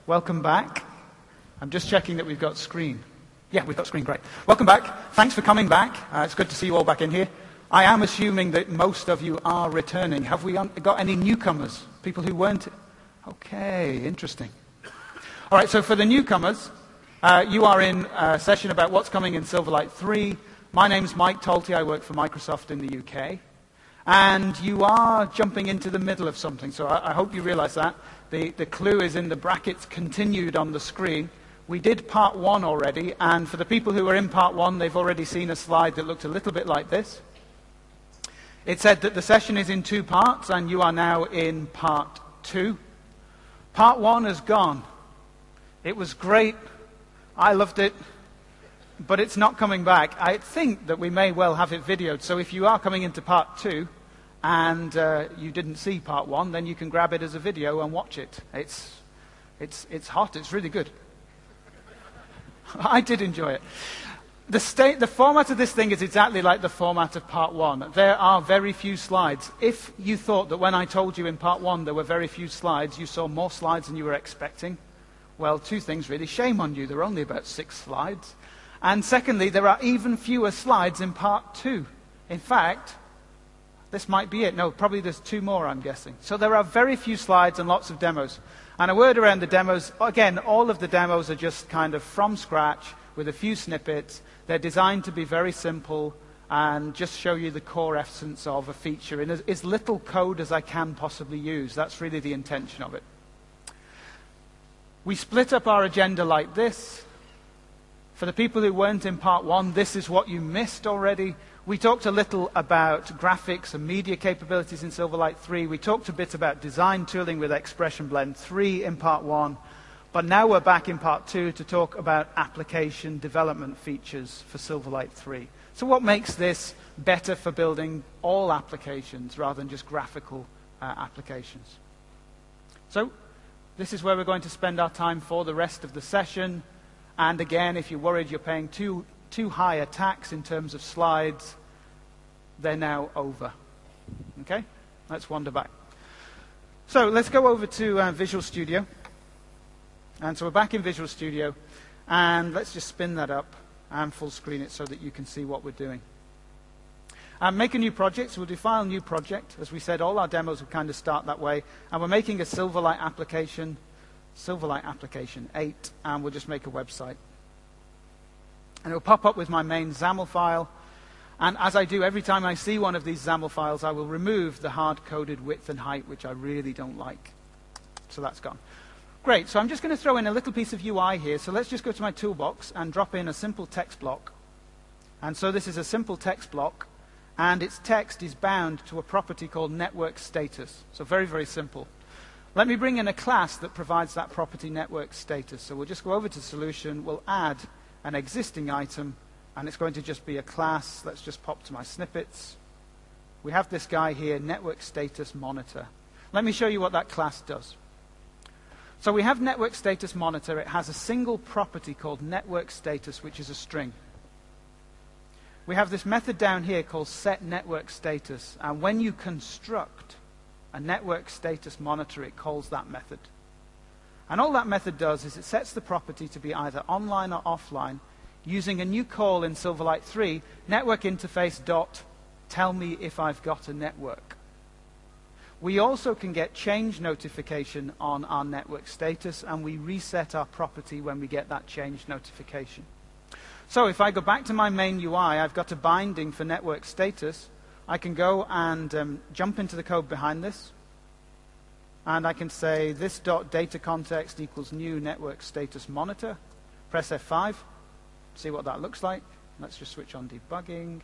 Welcome back. I'm just checking that we've got screen. Yeah, we've got screen, great. Welcome back. Thanks for coming back. It's good to see you all back in here. I am assuming that most of you are returning. Have we got any newcomers? People who weren't? Okay, interesting. All right, so for the newcomers, you are in a session about what's coming in Silverlight 3. My name's Mike Talty. I work for Microsoft in the UK. And you are jumping into the middle of something, so I hope you realize that. The clue is in the brackets continued on the screen. We did part 1 already, and for the people who were in part 1, they've already seen a slide that looked a little bit like this. It said that the session is in 2 parts, and you are now in part 2. Part 1 is gone. It was great. I loved it. But it's not coming back. I think that we may well have it videoed. So if you are coming into part 2 and you didn't see part 1, then you can grab it as a video and watch it. It's hot. It's really good. I did enjoy it. The format of this thing is exactly like the format of part 1. There are very few slides. If you thought that when I told you in part 1 there were very few slides, you saw more slides than you were expecting, well, 2 things really. Shame on you. There are only about 6 slides. And secondly, there are even fewer slides in part 2. In fact, this might be it. No, probably there's 2 more, I'm guessing. So there are very few slides and lots of demos. And a word around the demos. Again, all of the demos are just kind of from scratch with a few snippets. They're designed to be very simple and just show you the core essence of a feature in as little code as I can possibly use. That's really the intention of it. We split up our agenda like this. For the people who weren't in part 1, this is what you missed already. We talked a little about graphics and media capabilities in Silverlight 3. We talked a bit about design tooling with Expression Blend 3 in part 1. But now we're back in part 2 to talk about application development features for Silverlight 3. So what makes this better for building all applications rather than just graphical applications? So this is where we're going to spend our time for the rest of the session. And again, if you're worried you're paying too high a tax in terms of slides, they're now over. Okay? Let's wander back. So let's go over to Visual Studio. And so we're back in Visual Studio. And let's just spin that up and full screen it so that you can see what we're doing. Make a new project. So we'll do File, New Project. As we said, all our demos will kind of start that way. And we're making a Silverlight application 8, and we'll just make a website. And it will pop up with my main XAML file. And as I do every time I see one of these XAML files, I will remove the hard-coded width and height, which I really don't like. So that's gone. Great, so I'm just going to throw in a little piece of UI here. So let's just go to my toolbox and drop in a simple text block. And so this is a simple text block, and its text is bound to a property called network status. So very, very simple. Let me bring in a class that provides that property network status. So we'll just go over to Solution. We'll add an existing item, and it's going to just be a class. Let's just pop to my snippets. We have this guy here, network status monitor. Let me show you what that class does. So we have network status monitor. It has a single property called network status, which is a string. We have this method down here called set network status, and when you construct a network status monitor, it calls that method. And all that method does is it sets the property to be either online or offline using a new call in Silverlight 3, network interface dot tell me if I've got a network. We also can get change notification on our network status, and we reset our property when we get that change notification. So if I go back to my main UI, I've got a binding for network status. I can go and jump into the code behind this. And I can say this dot data context equals new network status monitor. Press F5. See what that looks like. Let's just switch on debugging.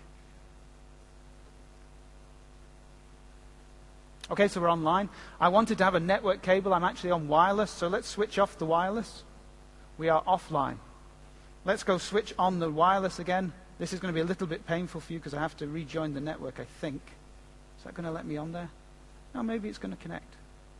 Okay, so we're online. I wanted to have a network cable. I'm actually on wireless, so let's switch off the wireless. We are offline. Let's go switch on the wireless again. This is going to be a little bit painful for you because I have to rejoin the network, I think. Is that going to let me on there? No, maybe it's going to connect.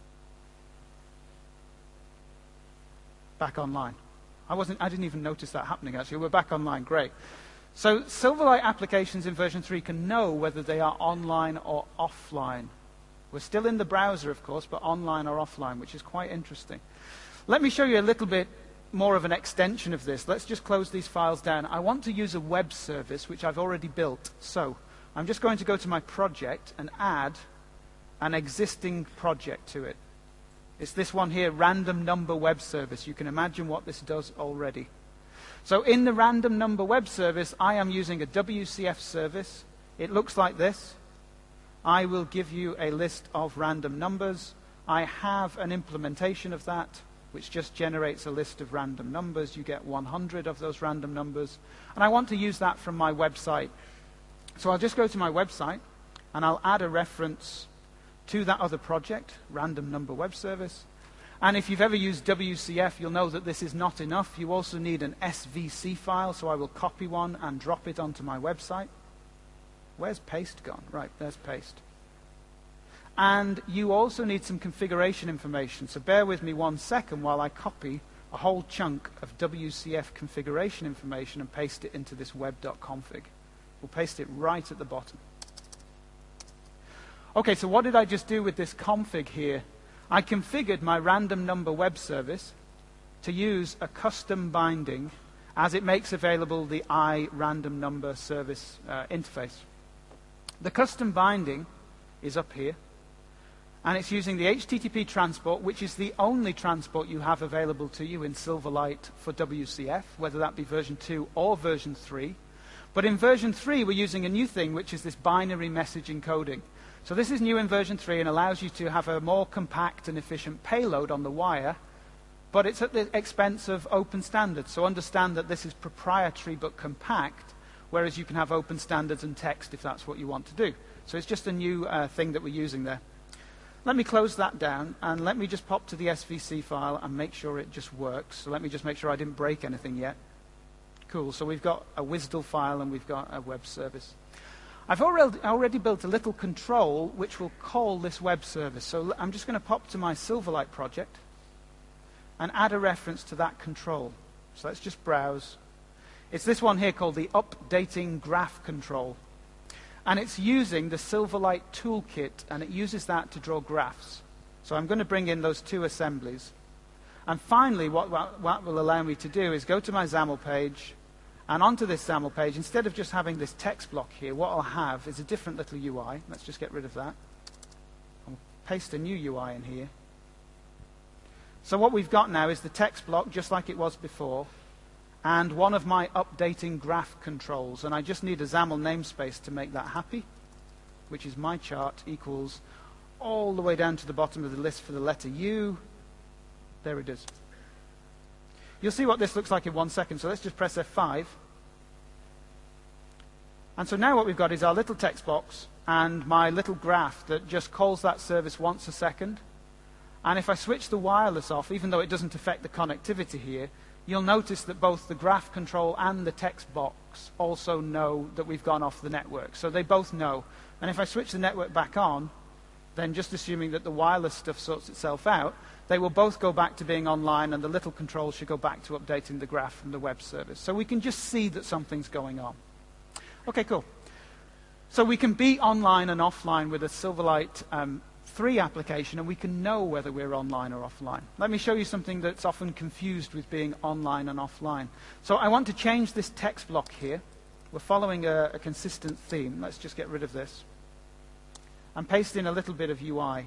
Back online. I didn't even notice that happening, actually. We're back online. Great. So Silverlight applications in version 3 can know whether they are online or offline. We're still in the browser, of course, but online or offline, which is quite interesting. Let me show you a little bit more of an extension of this. Let's just close these files down. I want to use a web service, which I've already built. So I'm just going to go to my project and add an existing project to it. It's this one here, Random Number Web Service. You can imagine what this does already. So in the Random Number Web Service, I am using a WCF service. It looks like this. I will give you a list of random numbers. I have an implementation of that, which just generates a list of random numbers. You get 100 of those random numbers. And I want to use that from my website. So I'll just go to my website, and I'll add a reference to that other project, Random Number Web Service. And if you've ever used WCF, you'll know that this is not enough. You also need an SVC file, so I will copy one and drop it onto my website. Where's paste gone? Right, there's paste. And you also need some configuration information. So bear with me 1 second while I copy a whole chunk of WCF configuration information and paste it into this web.config. We'll paste it right at the bottom. Okay, so what did I just do with this config here? I configured my random number web service to use a custom binding as it makes available the iRandom number service interface. The custom binding is up here, and it's using the HTTP transport, which is the only transport you have available to you in Silverlight for WCF, whether that be version 2 or version 3. But in version 3, we're using a new thing, which is this binary message encoding. So this is new in version 3 and allows you to have a more compact and efficient payload on the wire, but it's at the expense of open standards. So understand that this is proprietary but compact, whereas you can have open standards and text if that's what you want to do. So it's just a new thing that we're using there. Let me close that down, and let me just pop to the SVC file and make sure it just works. So let me just make sure I didn't break anything yet. Cool, so we've got a WSDL file and we've got a web service. I've already built a little control which will call this web service. So I'm just going to pop to my Silverlight project and add a reference to that control. So let's just browse. It's this one here called the Updating Graph Control. And it's using the Silverlight toolkit, and it uses that to draw graphs. So I'm going to bring in those two assemblies. And finally, what will allow me to do is go to my XAML page, and onto this XAML page, instead of just having this text block here, what I'll have is a different little UI. Let's just get rid of that. I'll paste a new UI in here. So what we've got now is the text block, just like it was before, and one of my updating graph controls. And I just need a XAML namespace to make that happy, which is my chart equals all the way down to the bottom of the list for the letter U. There it is. You'll see what this looks like in 1 second. So let's just press F5. And so now what we've got is our little text box and my little graph that just calls that service once a second. And if I switch the wireless off, even though it doesn't affect the connectivity here, you'll notice that both the graph control and the text box also know that we've gone off the network. So they both know. And if I switch the network back on, then just assuming that the wireless stuff sorts itself out, they will both go back to being online, and the little control should go back to updating the graph from the web service. So we can just see that something's going on. Okay, cool. So we can be online and offline with a Silverlight 3 application, and we can know whether we're online or offline. Let me show you something that's often confused with being online and offline. So I want to change this text block here. We're following a consistent theme. Let's just get rid of this and paste in a little bit of UI.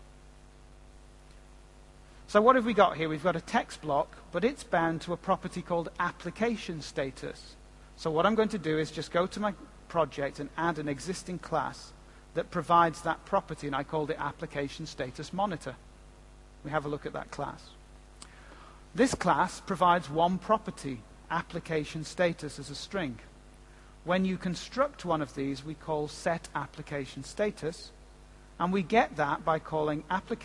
So what have we got here? We've got a text block, but it's bound to a property called application status. So what I'm going to do is just go to my project and add an existing class that provides that property, and I called it application status monitor. We have a look at that class. This class provides one property, application status, as a string. When you construct one of these, we call set application status, and we get that by calling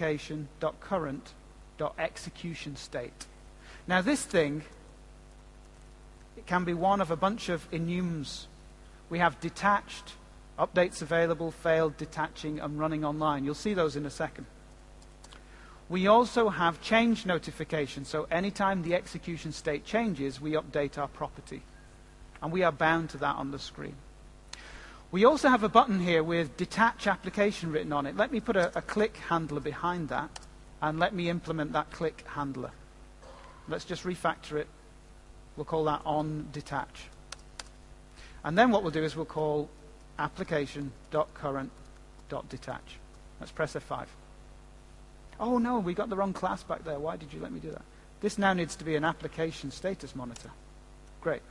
application.current.execution state. Now this thing, it can be one of a bunch of enums. We have detached, updates available, failed, detaching, and running online. You'll see those in a second. We also have change notification. So anytime the execution state changes, we update our property. And we are bound to that on the screen. We also have a button here with detach application written on it. Let me put a click handler behind that, and let me implement that click handler. Let's just refactor it. We'll call that on detach. And then what we'll do is we'll call application.current.detach. Let's press F5. Oh no, we got the wrong class back there. Why did you let me do that? This now needs to be an application status monitor. Great.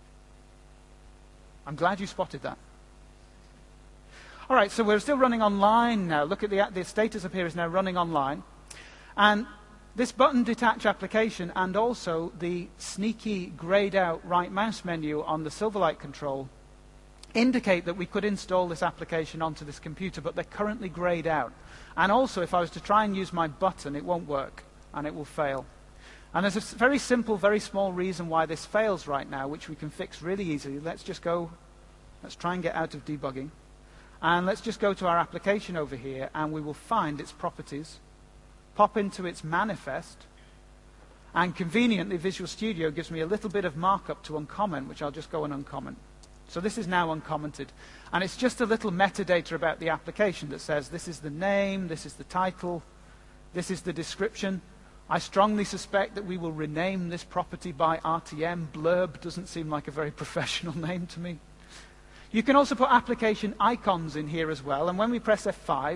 I'm glad you spotted that. All right, so we're still running online now. Look at the status up here is now running online. And this button detach application and also the sneaky grayed out right mouse menu on the Silverlight control indicate that we could install this application onto this computer, but they're currently grayed out. And also, if I was to try and use my button, it won't work, and it will fail. And there's a very simple, very small reason why this fails right now, which we can fix really easily. Let's try and get out of debugging. And let's just go to our application over here, and we will find its properties, pop into its manifest, and conveniently Visual Studio gives me a little bit of markup to uncomment, which I'll just go and uncomment. So this is now uncommented. And it's just a little metadata about the application that says this is the name, this is the title, this is the description. I strongly suspect that we will rename this property by RTM. Blurb doesn't seem like a very professional name to me. You can also put application icons in here as well. And when we press F5,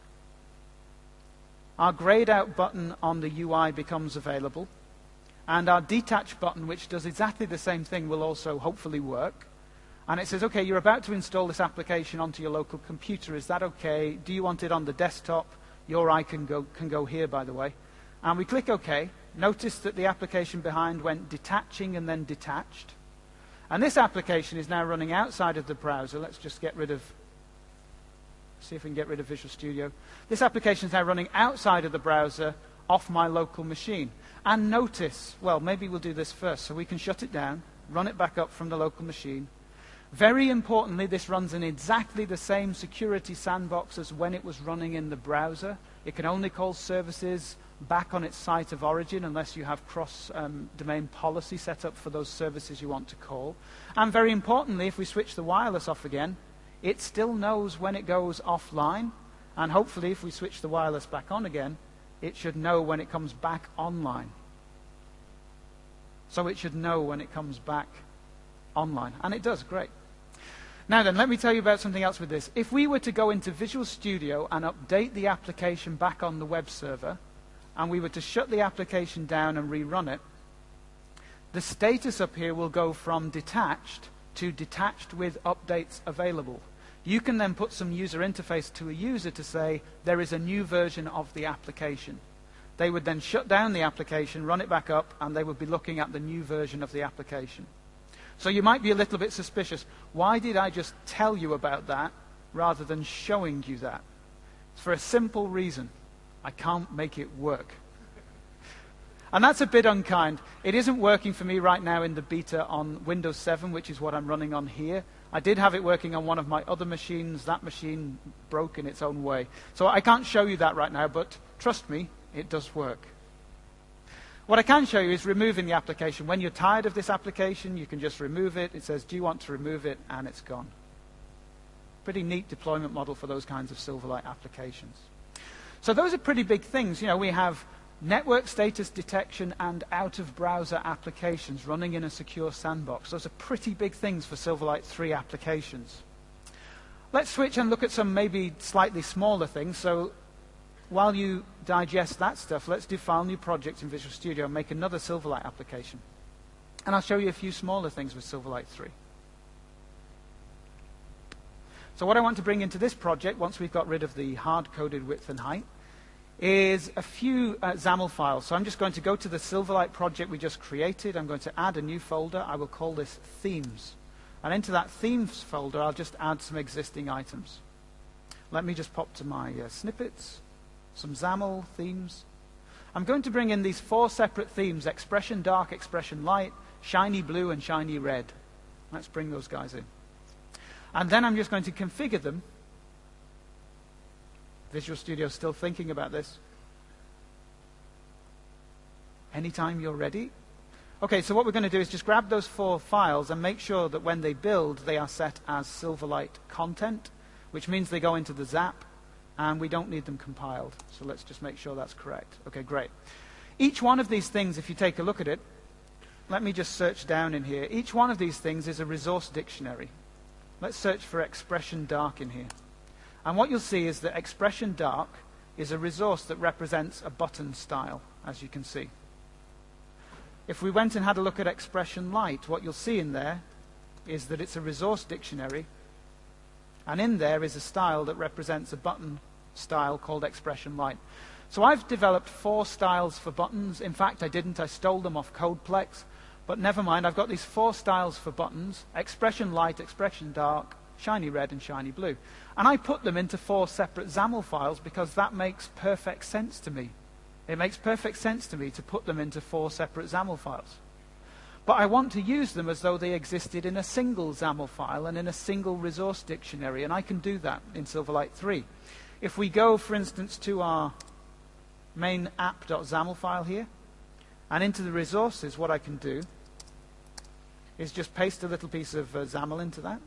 our grayed out button on the UI becomes available. And our detach button, which does exactly the same thing, will also hopefully work. And it says, okay, you're about to install this application onto your local computer. Is that okay? Do you want it on the desktop? Your icon can go here, by the way. And we click OK. Notice that the application behind went detaching and then detached. And this application is now running outside of the browser. Let's just see if we can get rid of Visual Studio. This application is now running outside of the browser off my local machine. And notice, well, maybe we'll do this first. So we can shut it down, run it back up from the local machine. Very importantly, this runs in exactly the same security sandbox as when it was running in the browser. It can only call services back on its site of origin unless you have cross-domain policy set up for those services you want to call. And very importantly, if we switch the wireless off again, it still knows when it goes offline. And hopefully, if we switch the wireless back on again, it should know when it comes back online. So it should know when it comes back online. And it does, great. Now then, let me tell you about something else with this. If we were to go into Visual Studio and update the application back on the web server, and we were to shut the application down and rerun it, the status up here will go from detached to detached with updates available. You can then put some user interface to a user to say, there is a new version of the application. They would then shut down the application, run it back up, and they would be looking at the new version of the application. So you might be a little bit suspicious. Why did I just tell you about that rather than showing you that? It's for a simple reason. I can't make it work. And that's a bit unkind. It isn't working for me right now in the beta on Windows 7, which is what I'm running on here. I did have it working on one of my other machines. That machine broke in its own way. So I can't show you that right now, but trust me, it does work. What I can show you is removing the application. When you're tired of this application, you can just remove it. It says, do you want to remove it? And it's gone. Pretty neat deployment model for those kinds of Silverlight applications. So those are pretty big things. You know, we have network status detection and out-of-browser applications running in a secure sandbox. Those are pretty big things for Silverlight 3 applications. Let's switch and look at some maybe slightly smaller things. So while you digest that stuff, let's do file new project in Visual Studio and make another Silverlight application. And I'll show you a few smaller things with Silverlight 3. So what I want to bring into this project, once we've got rid of the hard-coded width and height, is a few XAML files. So I'm just going to go to the Silverlight project we just created. I'm going to add a new folder. I will call this Themes. And into that Themes folder, I'll just add some existing items. Let me just pop to my snippets, some XAML themes. I'm going to bring in these 4 separate themes: expression dark, expression light, shiny blue, and shiny red. Let's bring those guys in. And then I'm just going to configure them. Visual Studio is still thinking about this. Anytime you're ready. Okay, so what we're going to do is just grab those 4 files and make sure that when they build, they are set as Silverlight content, which means they go into the ZAP, and we don't need them compiled. So let's just make sure that's correct. Okay, great. Each one of these things, if you take a look at it, let me just search down in here. Each one of these things is a resource dictionary. Let's search for expression dark in here. And what you'll see is that expression dark is a resource that represents a button style, as you can see. If we went and had a look at expression light, what you'll see in there is that it's a resource dictionary, and in there is a style that represents a button style called expression light. So I've developed 4 styles for buttons. In fact, I didn't. I stole them off Codeplex. But never mind, I've got these 4 styles for buttons: expression light, expression dark, shiny red, and shiny blue. And I put them into 4 separate XAML files because that makes perfect sense to me. It makes perfect sense to me to put them into 4 separate XAML files. But I want to use them as though they existed in a single XAML file and in a single resource dictionary, and I can do that in Silverlight 3. If we go, for instance, to our main app.xaml file here, and into the resources, what I can do is just paste a little piece of XAML into that.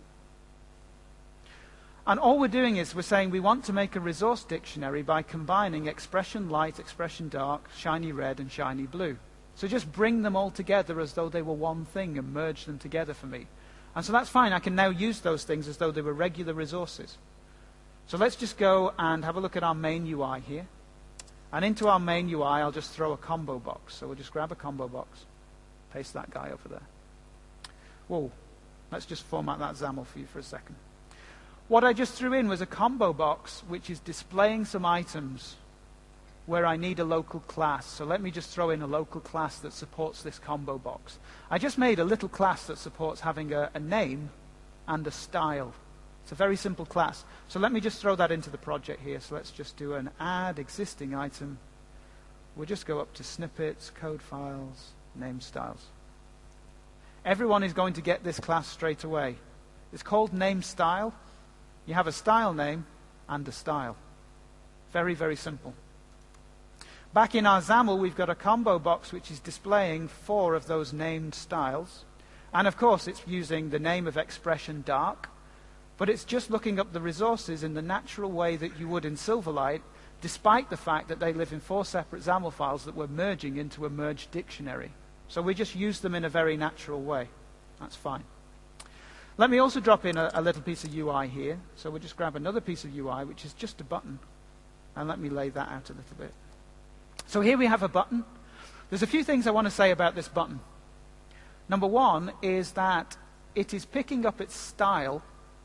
And all we're doing is we're saying we want to make a resource dictionary by combining expression light, expression dark, shiny red, and shiny blue. So just bring them all together as though they were one thing and merge them together for me. And so that's fine. I can now use those things as though they were regular resources. So let's just go and have a look at our main UI here. And into our main UI, I'll just throw a combo box. So we'll just grab a combo box, paste that guy over there. Whoa, let's just format that XAML for you for a second. What I just threw in was a combo box which is displaying some items where I need a local class. So let me just throw in a local class that supports this combo box. I just made a little class that supports having a name and a style. It's a very simple class. So let me just throw that into the project here. So let's just do an add existing item. We'll just go up to snippets, code files, name styles. Everyone is going to get this class straight away. It's called name style. You have a style name and a style. Very, very simple. Back in our XAML, we've got a combo box which is displaying 4 of those named styles. And of course, it's using the name of expression dark, but it's just looking up the resources in the natural way that you would in Silverlight, despite the fact that they live in 4 separate XAML files that we're merging into a merged dictionary. So we just use them in a very natural way. That's fine. Let me also drop in a little piece of UI here. So we'll just grab another piece of UI, which is just a button. And let me lay that out a little bit. So here we have a button. There's a few things I want to say about this button. Number one is that it is picking up its style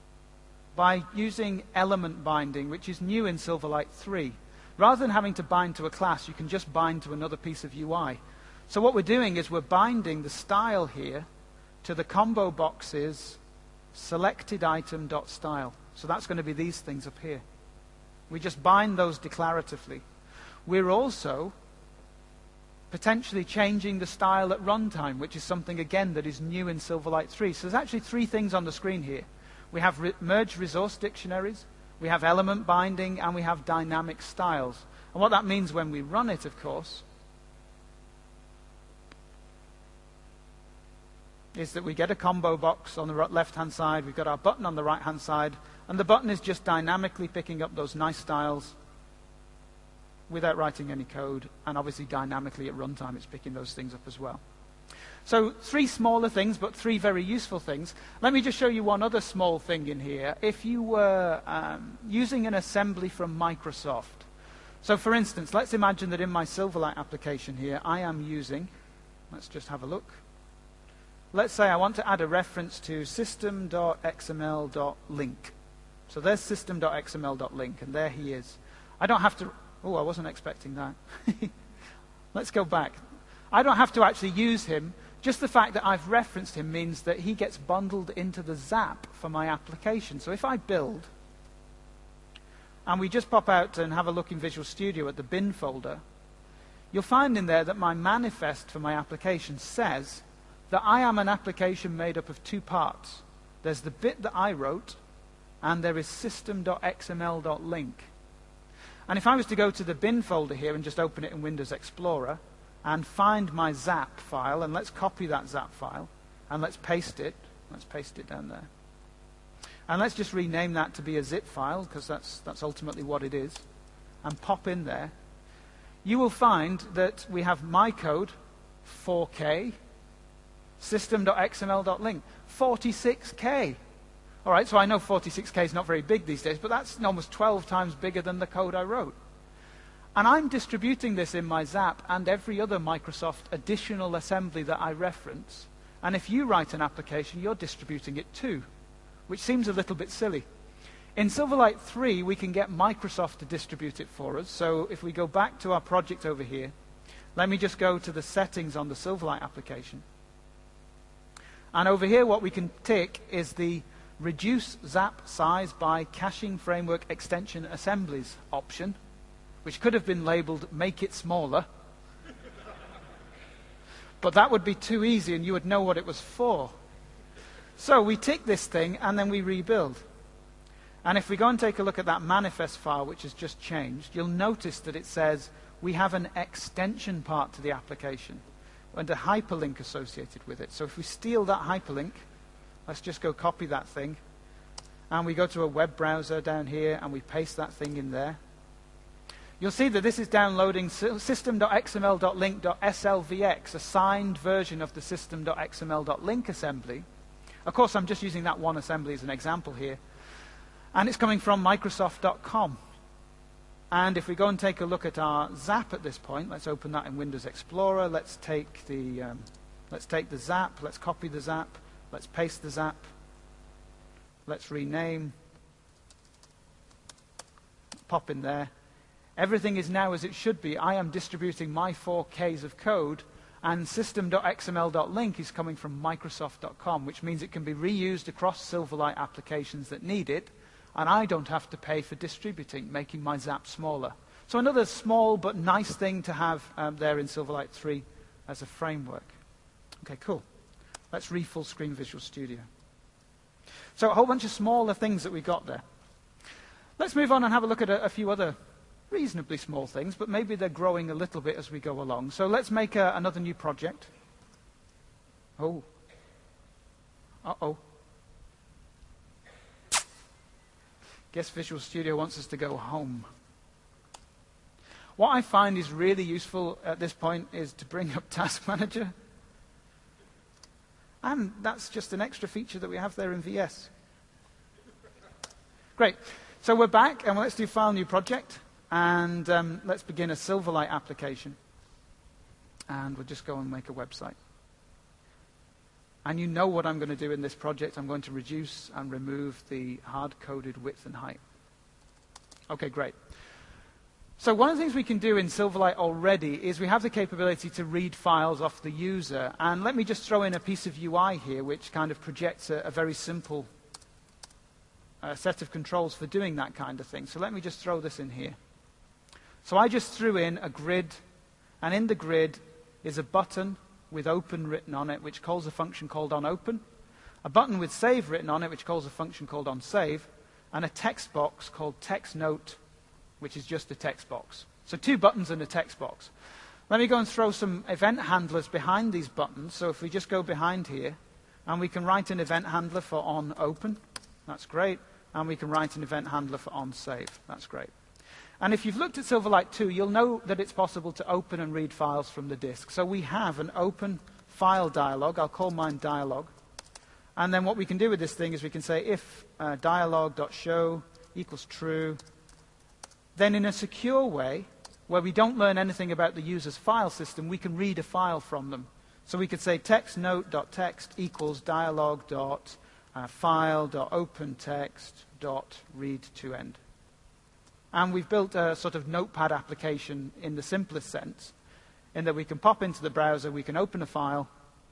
by using element binding, which is new in Silverlight 3. Rather than having to bind to a class, you can just bind to another piece of UI. So what we're doing is we're binding the style here to the combo box's selected item.style. So that's going to be these things up here. We just bind those declaratively. We're also potentially changing the style at runtime, which is something, again, that is new in Silverlight 3. So there's actually 3 things on the screen here. We have merged resource dictionaries, we have element binding, and we have dynamic styles. And what that means when we run it, of course, is that we get a combo box on the left-hand side, we've got our button on the right-hand side, and the button is just dynamically picking up those nice styles without writing any code, and obviously dynamically at runtime it's picking those things up as well. So 3 smaller things, but 3 very useful things. Let me just show you one other small thing in here. If you were using an assembly from Microsoft, so for instance, let's imagine that in my Silverlight application here, I am using, let's just have a look. Let's say I want to add a reference to system.xml.link. So there's system.xml.link, and there he is. I don't have to, oh, I wasn't expecting that. Let's go back. I don't have to actually use him. Just the fact that I've referenced him means that he gets bundled into the ZAP for my application. So if I build, and we just pop out and have a look in Visual Studio at the bin folder, you'll find in there that my manifest for my application says that I am an application made up of 2 parts. There's the bit that I wrote, and there is system.xml.link. And if I was to go to the bin folder here and just open it in Windows Explorer, and find my zap file, and let's copy that zap file, and let's paste it. Let's paste it down there. And let's just rename that to be a zip file, because that's ultimately what it is, and pop in there. You will find that we have my code, 4K, system.xml.link, 46K. All right, so I know 46K is not very big these days, but that's almost 12 times bigger than the code I wrote. And I'm distributing this in my Zap and every other Microsoft additional assembly that I reference. And if you write an application, you're distributing it too, which seems a little bit silly. In Silverlight 3, we can get Microsoft to distribute it for us. So if we go back to our project over here, let me just go to the settings on the Silverlight application. And over here, what we can tick is the Reduce Zap Size by Caching Framework Extension Assemblies option, which could have been labeled Make It Smaller. But that would be too easy and you would know what it was for. So we tick this thing and then we rebuild. And if we go and take a look at that manifest file, which has just changed, you'll notice that it says we have an extension part to the application and a hyperlink associated with it. So if we steal that hyperlink, let's just go copy that thing, and we go to a web browser down here and we paste that thing in there. You'll see that this is downloading system.xml.link.slvx, a signed version of the system.xml.link assembly. Of course, I'm just using that one assembly as an example here. And it's coming from Microsoft.com. And if we go and take a look at our Zap at this point, let's open that in Windows Explorer. Let's take the Zap. Let's copy the Zap. Let's paste the Zap. Let's rename. Pop in there. Everything is now as it should be. I am distributing my 4Ks of code, and system.xml.link is coming from Microsoft.com, which means it can be reused across Silverlight applications that need it, and I don't have to pay for distributing, making my Zap smaller. So another small but nice thing to have there in Silverlight 3 as a framework. Okay, cool. Let's full screen Visual Studio. So a whole bunch of smaller things that we got there. Let's move on and have a look at a few other reasonably small things, but maybe they're growing a little bit as we go along. So let's make another new project. Oh. Uh-oh. Guess Visual Studio wants us to go home. What I find is really useful at this point is to bring up Task Manager. And that's just an extra feature that we have there in VS. Great. So we're back, and let's do File, New Project. And let's begin a Silverlight application. And we'll just go and make a website. And you know what I'm going to do in this project. I'm going to reduce and remove the hard-coded width and height. Okay, great. So one of the things we can do in Silverlight already is we have the capability to read files off the user. And let me just throw in a piece of UI here, which kind of projects a very simple set of controls for doing that kind of thing. So let me just throw this in here. So I just threw in a grid, and in the grid is a button with open written on it, which calls a function called onOpen, a button with save written on it, which calls a function called onSave, and a text box called textNote, which is just a text box. So 2 buttons and a text box. Let me go and throw some event handlers behind these buttons. So if we just go behind here, and we can write an event handler for onOpen, that's great, and we can write an event handler for onSave, that's great. And if you've looked at Silverlight 2, you'll know that it's possible to open and read files from the disk. So we have an open file dialog. I'll call mine dialog. And then what we can do with this thing is we can say if dialog.show equals true, then in a secure way, where we don't learn anything about the user's file system, we can read a file from them. So we could say textNote.text equals dialog.file.opentext.read2end. And we've built a sort of notepad application in the simplest sense, in that we can pop into the browser, we can open a file.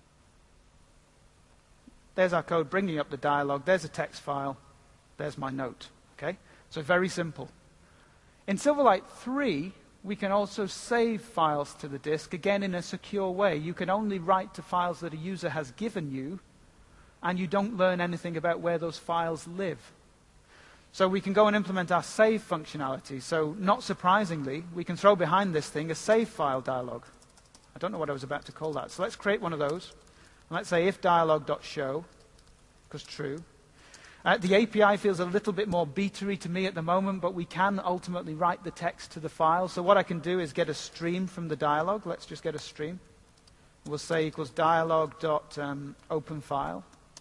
There's our code bringing up the dialog. There's a text file. There's my note. Okay? So very simple. In Silverlight 3, we can also save files to the disk, again in a secure way. You can only write to files that a user has given you, and you don't learn anything about where those files live. So we can go and implement our save functionality. So not surprisingly, we can throw behind this thing a save file dialog. I don't know what I was about to call that. So let's create one of those. And let's say if dialog.show, because true. The API feels a little bit more beta-y to me at the moment, but we can ultimately write the text to the file. So what I can do is get a stream from the dialog. Let's just get a stream. We'll say equals dialog.openFile.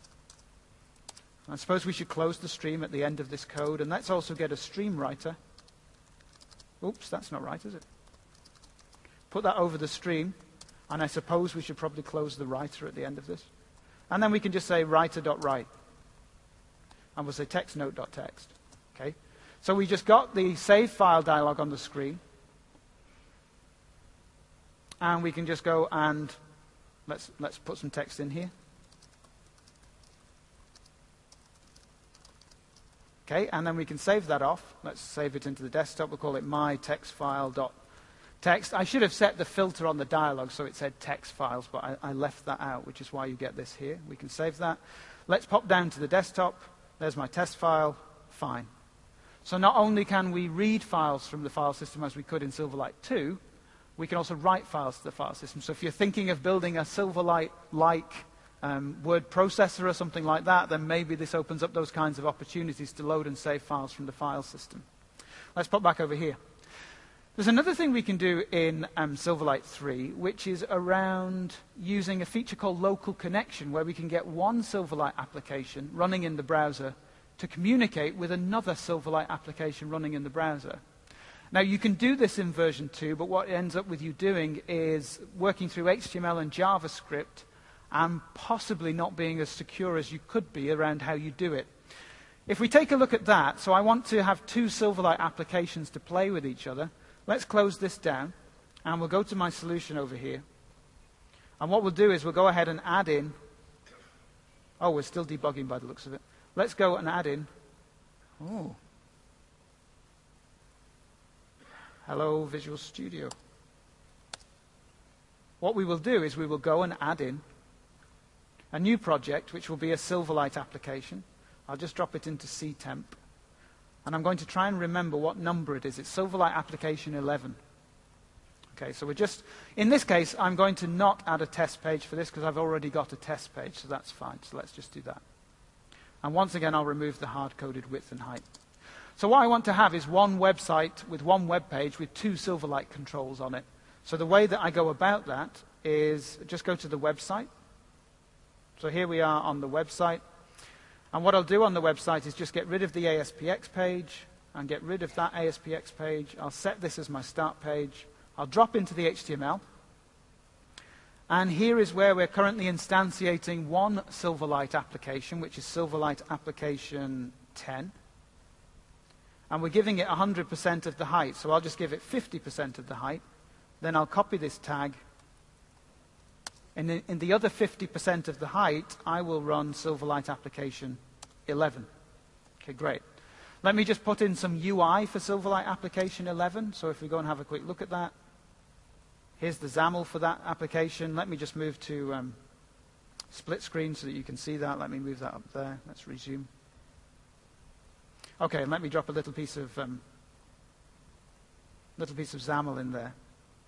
I suppose we should close the stream at the end of this code. And let's also get a stream writer. Oops, that's not right, is it? Put that over the stream. And I suppose we should probably close the writer at the end of this. And then we can just say writer.write. And we'll say textnote.text. Okay? So we just got the save file dialog on the screen. And we can just go and let's put some text in here. Okay, and then we can save that off. Let's save it into the desktop. We'll call it mytextfile.text. I should have set the filter on the dialog so it said text files, but I left that out, which is why you get this here. We can save that. Let's pop down to the desktop. There's my test file. Fine. So not only can we read files from the file system as we could in Silverlight 2, we can also write files to the file system. So if you're thinking of building a Silverlight-like word processor or something like that, then maybe this opens up those kinds of opportunities to load and save files from the file system. Let's pop back over here. There's another thing we can do in Silverlight 3, which is around using a feature called local connection, where we can get one Silverlight application running in the browser to communicate with another Silverlight application running in the browser. Now, you can do this in version 2, but what it ends up with you doing is working through HTML and JavaScript and possibly not being as secure as you could be around how you do it. If we take a look at that, so I want to have two Silverlight applications to play with each other. Let's close this down, and we'll go to my solution over here. And what we'll do is we'll go ahead and add in. Oh, we're still debugging by the looks of it. Let's go and add in. Oh. Hello, Visual Studio. What we will do is we will go and add in a new project, which will be a Silverlight application. I'll just drop it into ctemp. And I'm going to try and remember what number it is. It's Silverlight application 11. Okay, so we're just, in this case, I'm going to not add a test page for this because I've already got a test page, so that's fine. So let's just do that. And once again, I'll remove the hard-coded width and height. So what I want to have is one website with one web page with two Silverlight controls on it. So the way that I go about that is just go to the website. So here we are on the website. And what I'll do on the website is just get rid of the ASPX page and get rid of that ASPX page. I'll set this as my start page. I'll drop into the HTML. And here is where we're currently instantiating one Silverlight application, which is Silverlight application 10. And we're giving it 100% of the height. So I'll just give it 50% of the height. Then I'll copy this tag. And in the other 50% of the height, I will run Silverlight application 11. Okay, great. Let me just put in some UI for Silverlight application 11. So if we go and have a quick look at that. Here's the XAML for that application. Let me just move to split screen so that you can see that. Let me move that up there. Let's resume. Okay, and let me drop a little piece of XAML in there.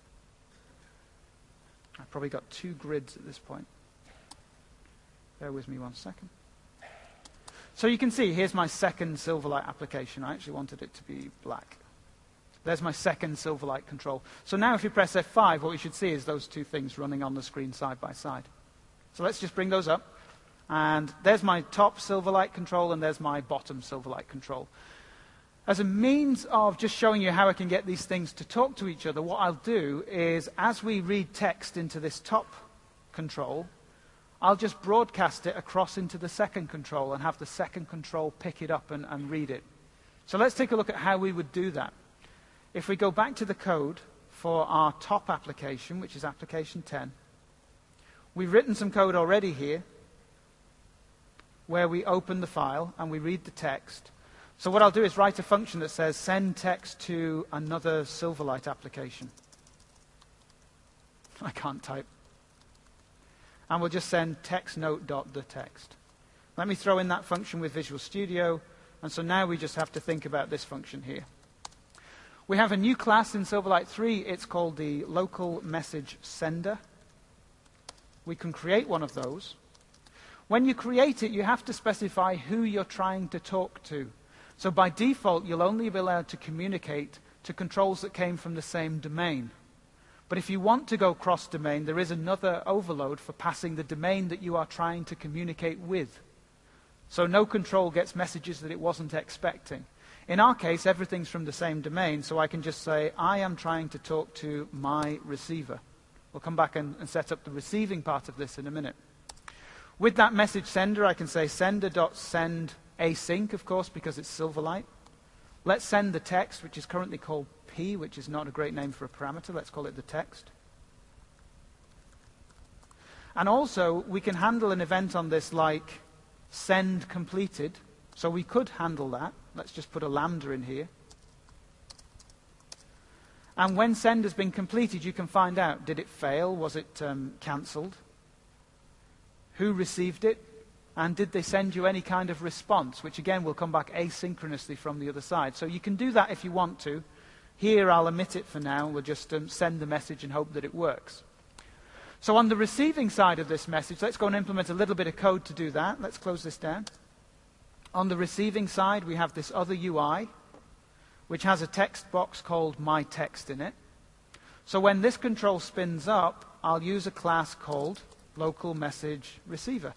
I've probably got 2 grids at this point. Bear with me one second. So you can see, here's my second Silverlight application. I actually wanted it to be black. There's my second Silverlight control. So now if you press F5, what we should see is those two things running on the screen side by side. So let's just bring those up. And there's my top Silverlight control, and there's my bottom Silverlight control. As a means of just showing you how I can get these things to talk to each other, what I'll do is, as we read text into this top control, I'll just broadcast it across into the second control and have the second control pick it up and read it. So let's take a look at how we would do that. If we go back to the code for our top application, which is application 10, we've written some code already here where we open the file and we read the text. So what I'll do is write a function that says send text to another Silverlight application. I can't type. And we'll just send textnote.theText. Let me throw in that function with Visual Studio. And so now we just have to think about this function here. We have a new class in Silverlight 3. It's called the local message sender. We can create one of those. When you create it, you have to specify who you're trying to talk to. So by default, you'll only be allowed to communicate to controls that came from the same domain. But if you want to go cross-domain, there is another overload for passing the domain that you are trying to communicate with. So no control gets messages that it wasn't expecting. In our case, everything's from the same domain, so I can just say, I am trying to talk to my receiver. We'll come back and set up the receiving part of this in a minute. With that message sender, I can say sender.send async, of course, because it's Silverlight. Let's send the text, which is currently called P, which is not a great name for a parameter. Let's call it the text. And also, we can handle an event on this like send completed. So we could handle that. Let's just put a lambda in here. And when send has been completed, you can find out, did it fail? Was it cancelled? Who received it? And did they send you any kind of response, which again will come back asynchronously from the other side. So you can do that if you want to. Here I'll omit it for now. We'll just send the message and hope that it works. So on the receiving side of this message, let's go and implement a little bit of code to do that. Let's close this down. On the receiving side, we have this other UI, which has a text box called myText in it. So when this control spins up, I'll use a class called local message receiver.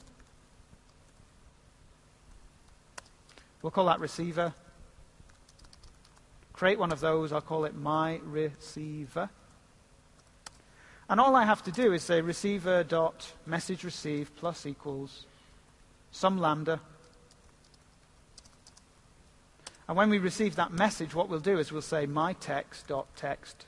We'll call that receiver. Create one of those. I'll call it myReceiver. And all I have to do is say receiver.messageReceive plus equals some lambda. And when we receive that message, what we'll do is we'll say myText.text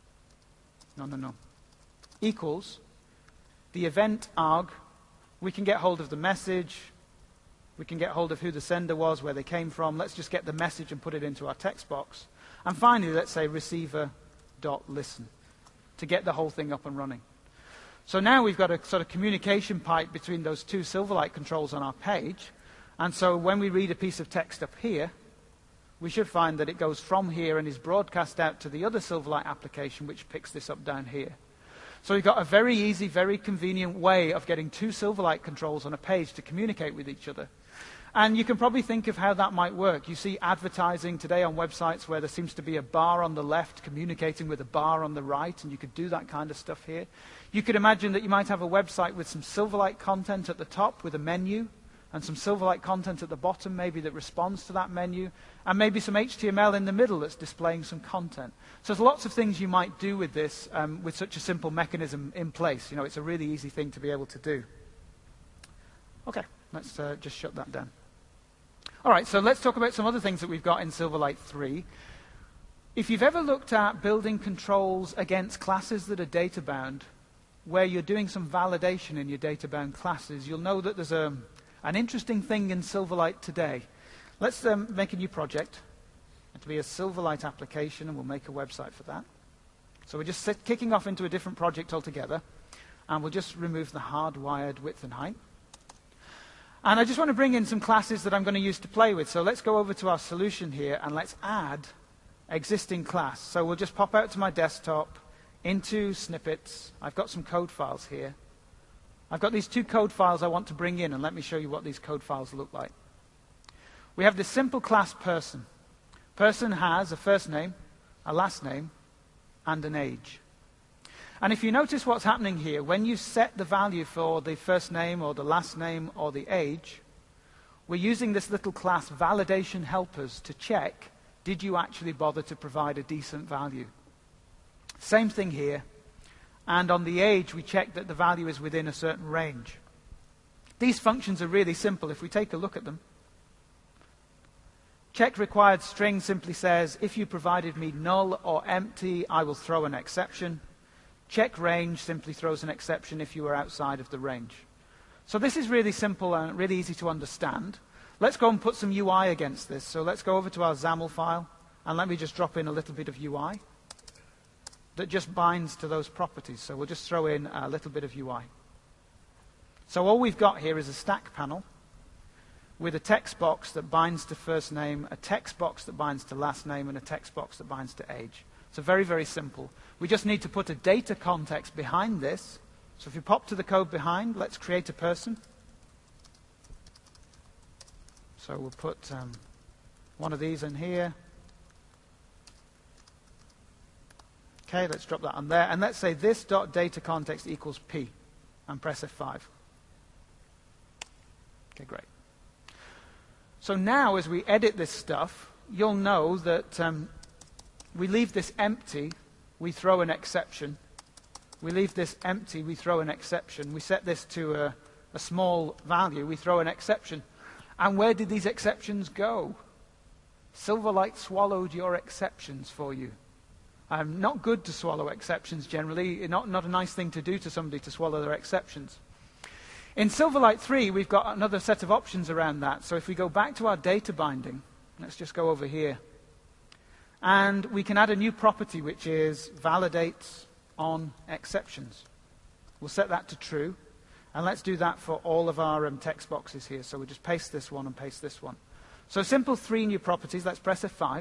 equals the event arg. We can get hold of the message. We can get hold of who the sender was, where they came from. Let's just get the message and put it into our text box. And finally, let's say receiver.listen to get the whole thing up and running. So now we've got a sort of communication pipe between those two Silverlight controls on our page. And so when we read a piece of text up here, we should find that it goes from here and is broadcast out to the other Silverlight application, which picks this up down here. So we've got a very easy, very convenient way of getting two Silverlight controls on a page to communicate with each other. And you can probably think of how that might work. You see advertising today on websites where there seems to be a bar on the left communicating with a bar on the right, and you could do that kind of stuff here. You could imagine that you might have a website with some Silverlight content at the top with a menu, and some Silverlight content at the bottom maybe that responds to that menu, and maybe some HTML in the middle that's displaying some content. So there's lots of things you might do with this with such a simple mechanism in place. You know, it's a really easy thing to be able to do. Okay, let's just shut that down. All right, so let's talk about some other things that we've got in Silverlight 3. If you've ever looked at building controls against classes that are data-bound, where you're doing some validation in your data-bound classes, you'll know that there's an interesting thing in Silverlight today. Let's make a new project. It'll be a Silverlight application, and we'll make a website for that. So we're just kicking off into a different project altogether, and we'll just remove the hardwired width and height. And I just want to bring in some classes that I'm going to use to play with. So let's go over to our solution here, and let's add existing class. So we'll just pop out to my desktop, into snippets. I've got some code files here. I've got these two code files I want to bring in, and let me show you what these code files look like. We have this simple class person. Person has a first name, a last name, and an age. And if you notice what's happening here, when you set the value for the first name or the last name or the age, we're using this little class validation helpers to check, did you actually bother to provide a decent value? Same thing here. And on the age, we check that the value is within a certain range. These functions are really simple if we take a look at them. Check required string simply says, if you provided me null or empty, I will throw an exception. Check range simply throws an exception if you are outside of the range. So this is really simple and really easy to understand. Let's go and put some UI against this. So let's go over to our XAML file, and let me just drop in a little bit of UI that just binds to those properties. So we'll just throw in a little bit of UI. So all we've got here is a stack panel with a text box that binds to first name, a text box that binds to last name, and a text box that binds to age. So very, very simple. We just need to put a data context behind this. So if you pop to the code behind, let's create a person. So we'll put one of these in here. Okay, let's drop that on there. And let's say this dot data context equals P. And press F5. Okay, great. So now as we edit this stuff, you'll know that we leave this empty, we throw an exception. We leave this empty, we throw an exception. We set this to a small value, we throw an exception. And where did these exceptions go? Silverlight swallowed your exceptions for you. Not good to swallow exceptions generally, not a nice thing to do to somebody to swallow their exceptions. In Silverlight 3, we've got another set of options around that. So if we go back to our data binding, let's just go over here. And we can add a new property, which is validates on exceptions. We'll set that to true. And let's do that for all of our text boxes here. So we'll just paste this one and paste this one. So simple 3 new properties. Let's press F5.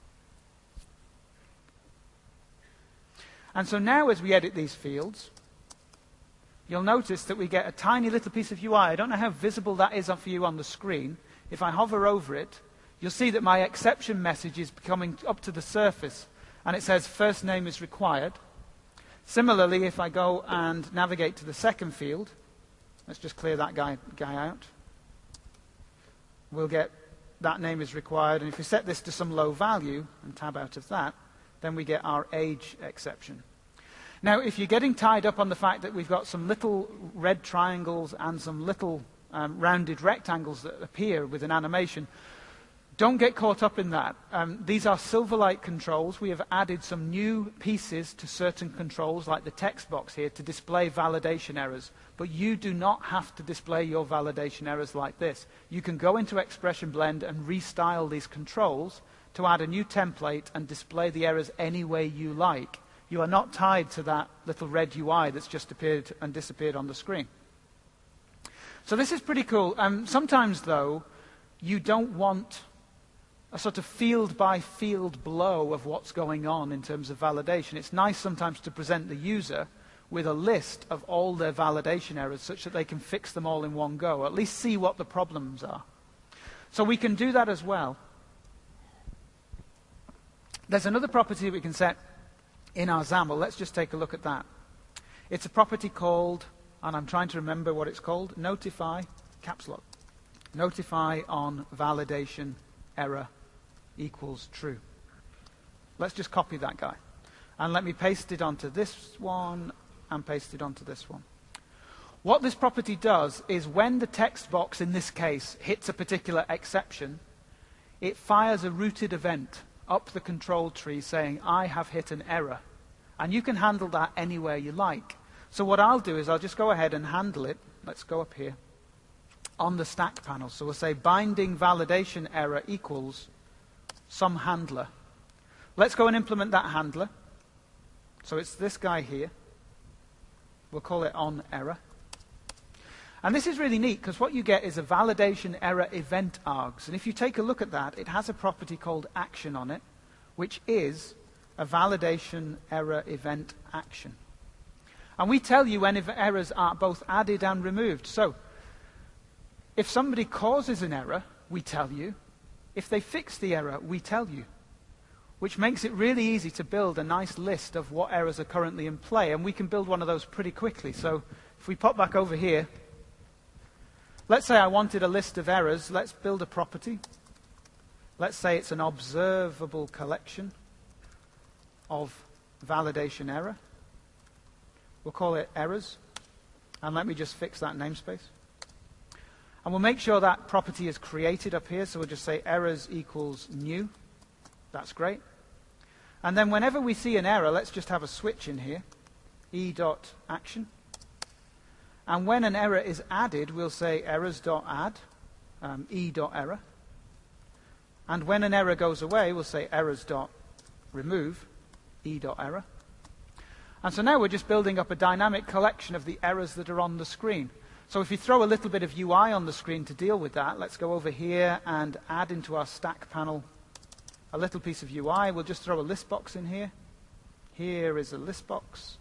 And so now as we edit these fields, you'll notice that we get a tiny little piece of UI. I don't know how visible that is for you on the screen. If I hover over it, you'll see that my exception message is coming up to the surface. And it says first name is required. Similarly, if I go and navigate to the second field, let's just clear that guy out. We'll get that name is required. And if we set this to some low value and tab out of that, then we get our age exception. Now, if you're getting tied up on the fact that we've got some little red triangles and some little rounded rectangles that appear with an animation, don't get caught up in that. These are Silverlight controls. We have added some new pieces to certain controls, like the text box here, to display validation errors. But you do not have to display your validation errors like this. You can go into Expression Blend and restyle these controls to add a new template and display the errors any way you like. You are not tied to that little red UI that's just appeared and disappeared on the screen. So this is pretty cool. Sometimes, though, you don't want a sort of field-by-field blow of what's going on in terms of validation. It's nice sometimes to present the user with a list of all their validation errors such that they can fix them all in one go, or at least see what the problems are. So we can do that as well. There's another property we can set in our XAML. Let's just take a look at that. It's a property called, and I'm trying to remember what it's called, notify, caps lock, notify on validation error equals true. Let's just copy that guy. And let me paste it onto this one and paste it onto this one. What this property does is when the text box, in this case, hits a particular exception, it fires a rooted event up the control tree saying, I have hit an error. And you can handle that anywhere you like. So what I'll do is I'll just go ahead and handle it. Let's go up here on the stack panel. So we'll say binding validation error equals some handler. Let's go and implement that handler. So it's this guy here. We'll call it on error. And this is really neat because what you get is a validation error event args. And if you take a look at that, it has a property called action on it, which is a validation error event action. And we tell you when errors are both added and removed. So if somebody causes an error, we tell you. If they fix the error, we tell you. Which makes it really easy to build a nice list of what errors are currently in play. And we can build one of those pretty quickly. So if we pop back over here, let's say I wanted a list of errors. Let's build a property. Let's say it's an observable collection of validation error. We'll call it errors. And let me just fix that namespace. And we'll make sure that property is created up here. So we'll just say errors equals new. That's great. And then whenever we see an error, let's just have a switch in here. E.action. And when an error is added, we'll say errors.add, e.error. And when an error goes away, we'll say errors.remove, e.error. And so now we're just building up a dynamic collection of the errors that are on the screen. So if you throw a little bit of UI on the screen to deal with that, let's go over here and add into our stack panel a little piece of UI. We'll just throw a list box in here. Here is a list box.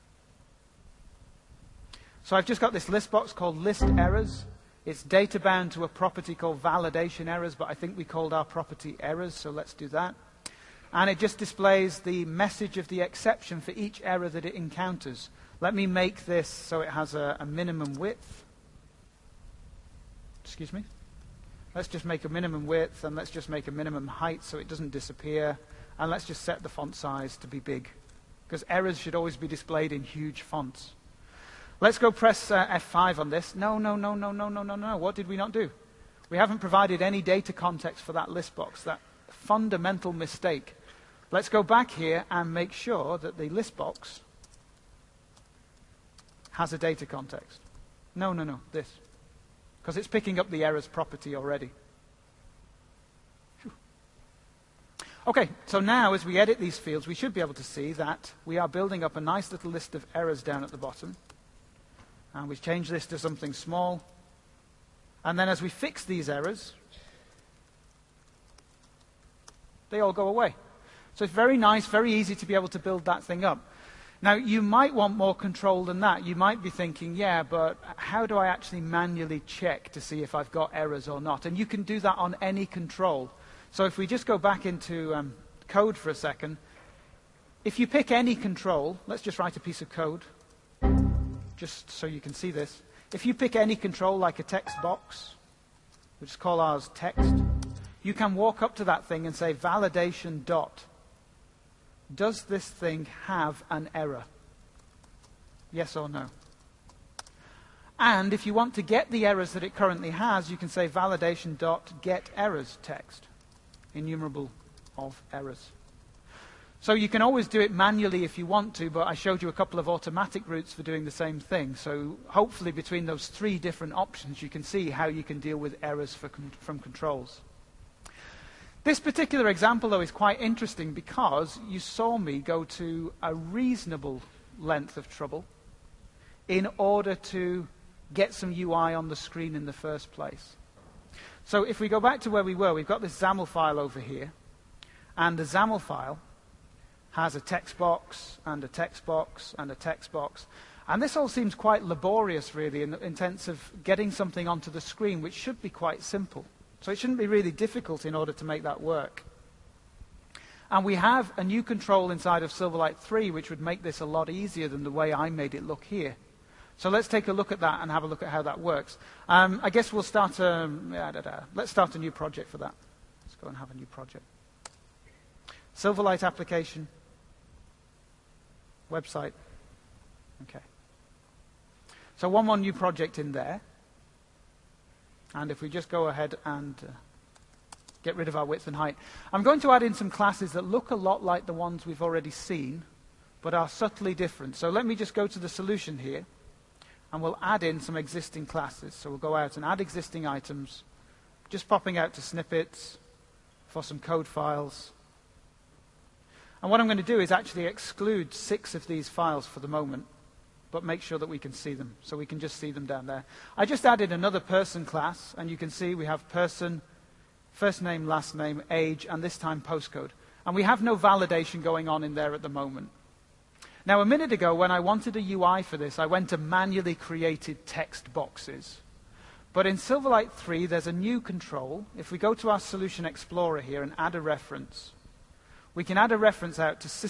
So I've just got this list box called list errors. It's data bound to a property called validation errors, but I think we called our property errors, so let's do that. And it just displays the message of the exception for each error that it encounters. Let me make this so it has a minimum width. Excuse me. Let's just make a minimum width, and let's just make a minimum height so it doesn't disappear. And let's just set the font size to be big, because errors should always be displayed in huge fonts. Let's go press F5 on this. No. What did we not do? We haven't provided any data context for that list box, that fundamental mistake. Let's go back here and make sure that the list box has a data context. No, this. Because it's picking up the errors property already. Whew. Okay, so now as we edit these fields, we should be able to see that we are building up a nice little list of errors down at the bottom. And we've changed this to something small. And then as we fix these errors, they all go away. So it's very nice, very easy to be able to build that thing up. Now, you might want more control than that. You might be thinking, yeah, but how do I actually manually check to see if I've got errors or not? And you can do that on any control. So if we just go back into code for a second, if you pick any control, let's just write a piece of code, just so you can see this. If you pick any control like a text box, we'll just call ours text, you can walk up to that thing and say validation dot. Does this thing have an error? Yes or no? And if you want to get the errors that it currently has, you can say validation.getErrors text, enumerable of errors. So you can always do it manually if you want to, but I showed you a couple of automatic routes for doing the same thing. So hopefully between those three different options, you can see how you can deal with errors from controls. This particular example, though, is quite interesting because you saw me go to a reasonable length of trouble in order to get some UI on the screen in the first place. So if we go back to where we were, we've got this XAML file over here, and the XAML file has a text box, and a text box, and a text box. And this all seems quite laborious, really, in terms of getting something onto the screen, which should be quite simple. So it shouldn't be really difficult in order to make that work. And we have a new control inside of Silverlight 3, which would make this a lot easier than the way I made it look here. So let's take a look at that and have a look at how that works. I guess we'll start let's start a new project for that. Let's go and have a new project. Silverlight application. Website. Okay. So one more new project in there. And if we just go ahead and get rid of our width and height, I'm going to add in some classes that look a lot like the ones we've already seen, but are subtly different. So let me just go to the solution here, and we'll add in some existing classes. So we'll go out and add existing items, just popping out to snippets for some code files. And what I'm going to do is actually exclude 6 of these files for the moment, but make sure that we can see them. So we can just see them down there. I just added another person class, and you can see we have person, first name, last name, age, and this time postcode. And we have no validation going on in there at the moment. Now, a minute ago, when I wanted a UI for this, I went to manually created text boxes. But in Silverlight 3, there's a new control. If we go to our Solution Explorer here and add a reference, we can add a reference out to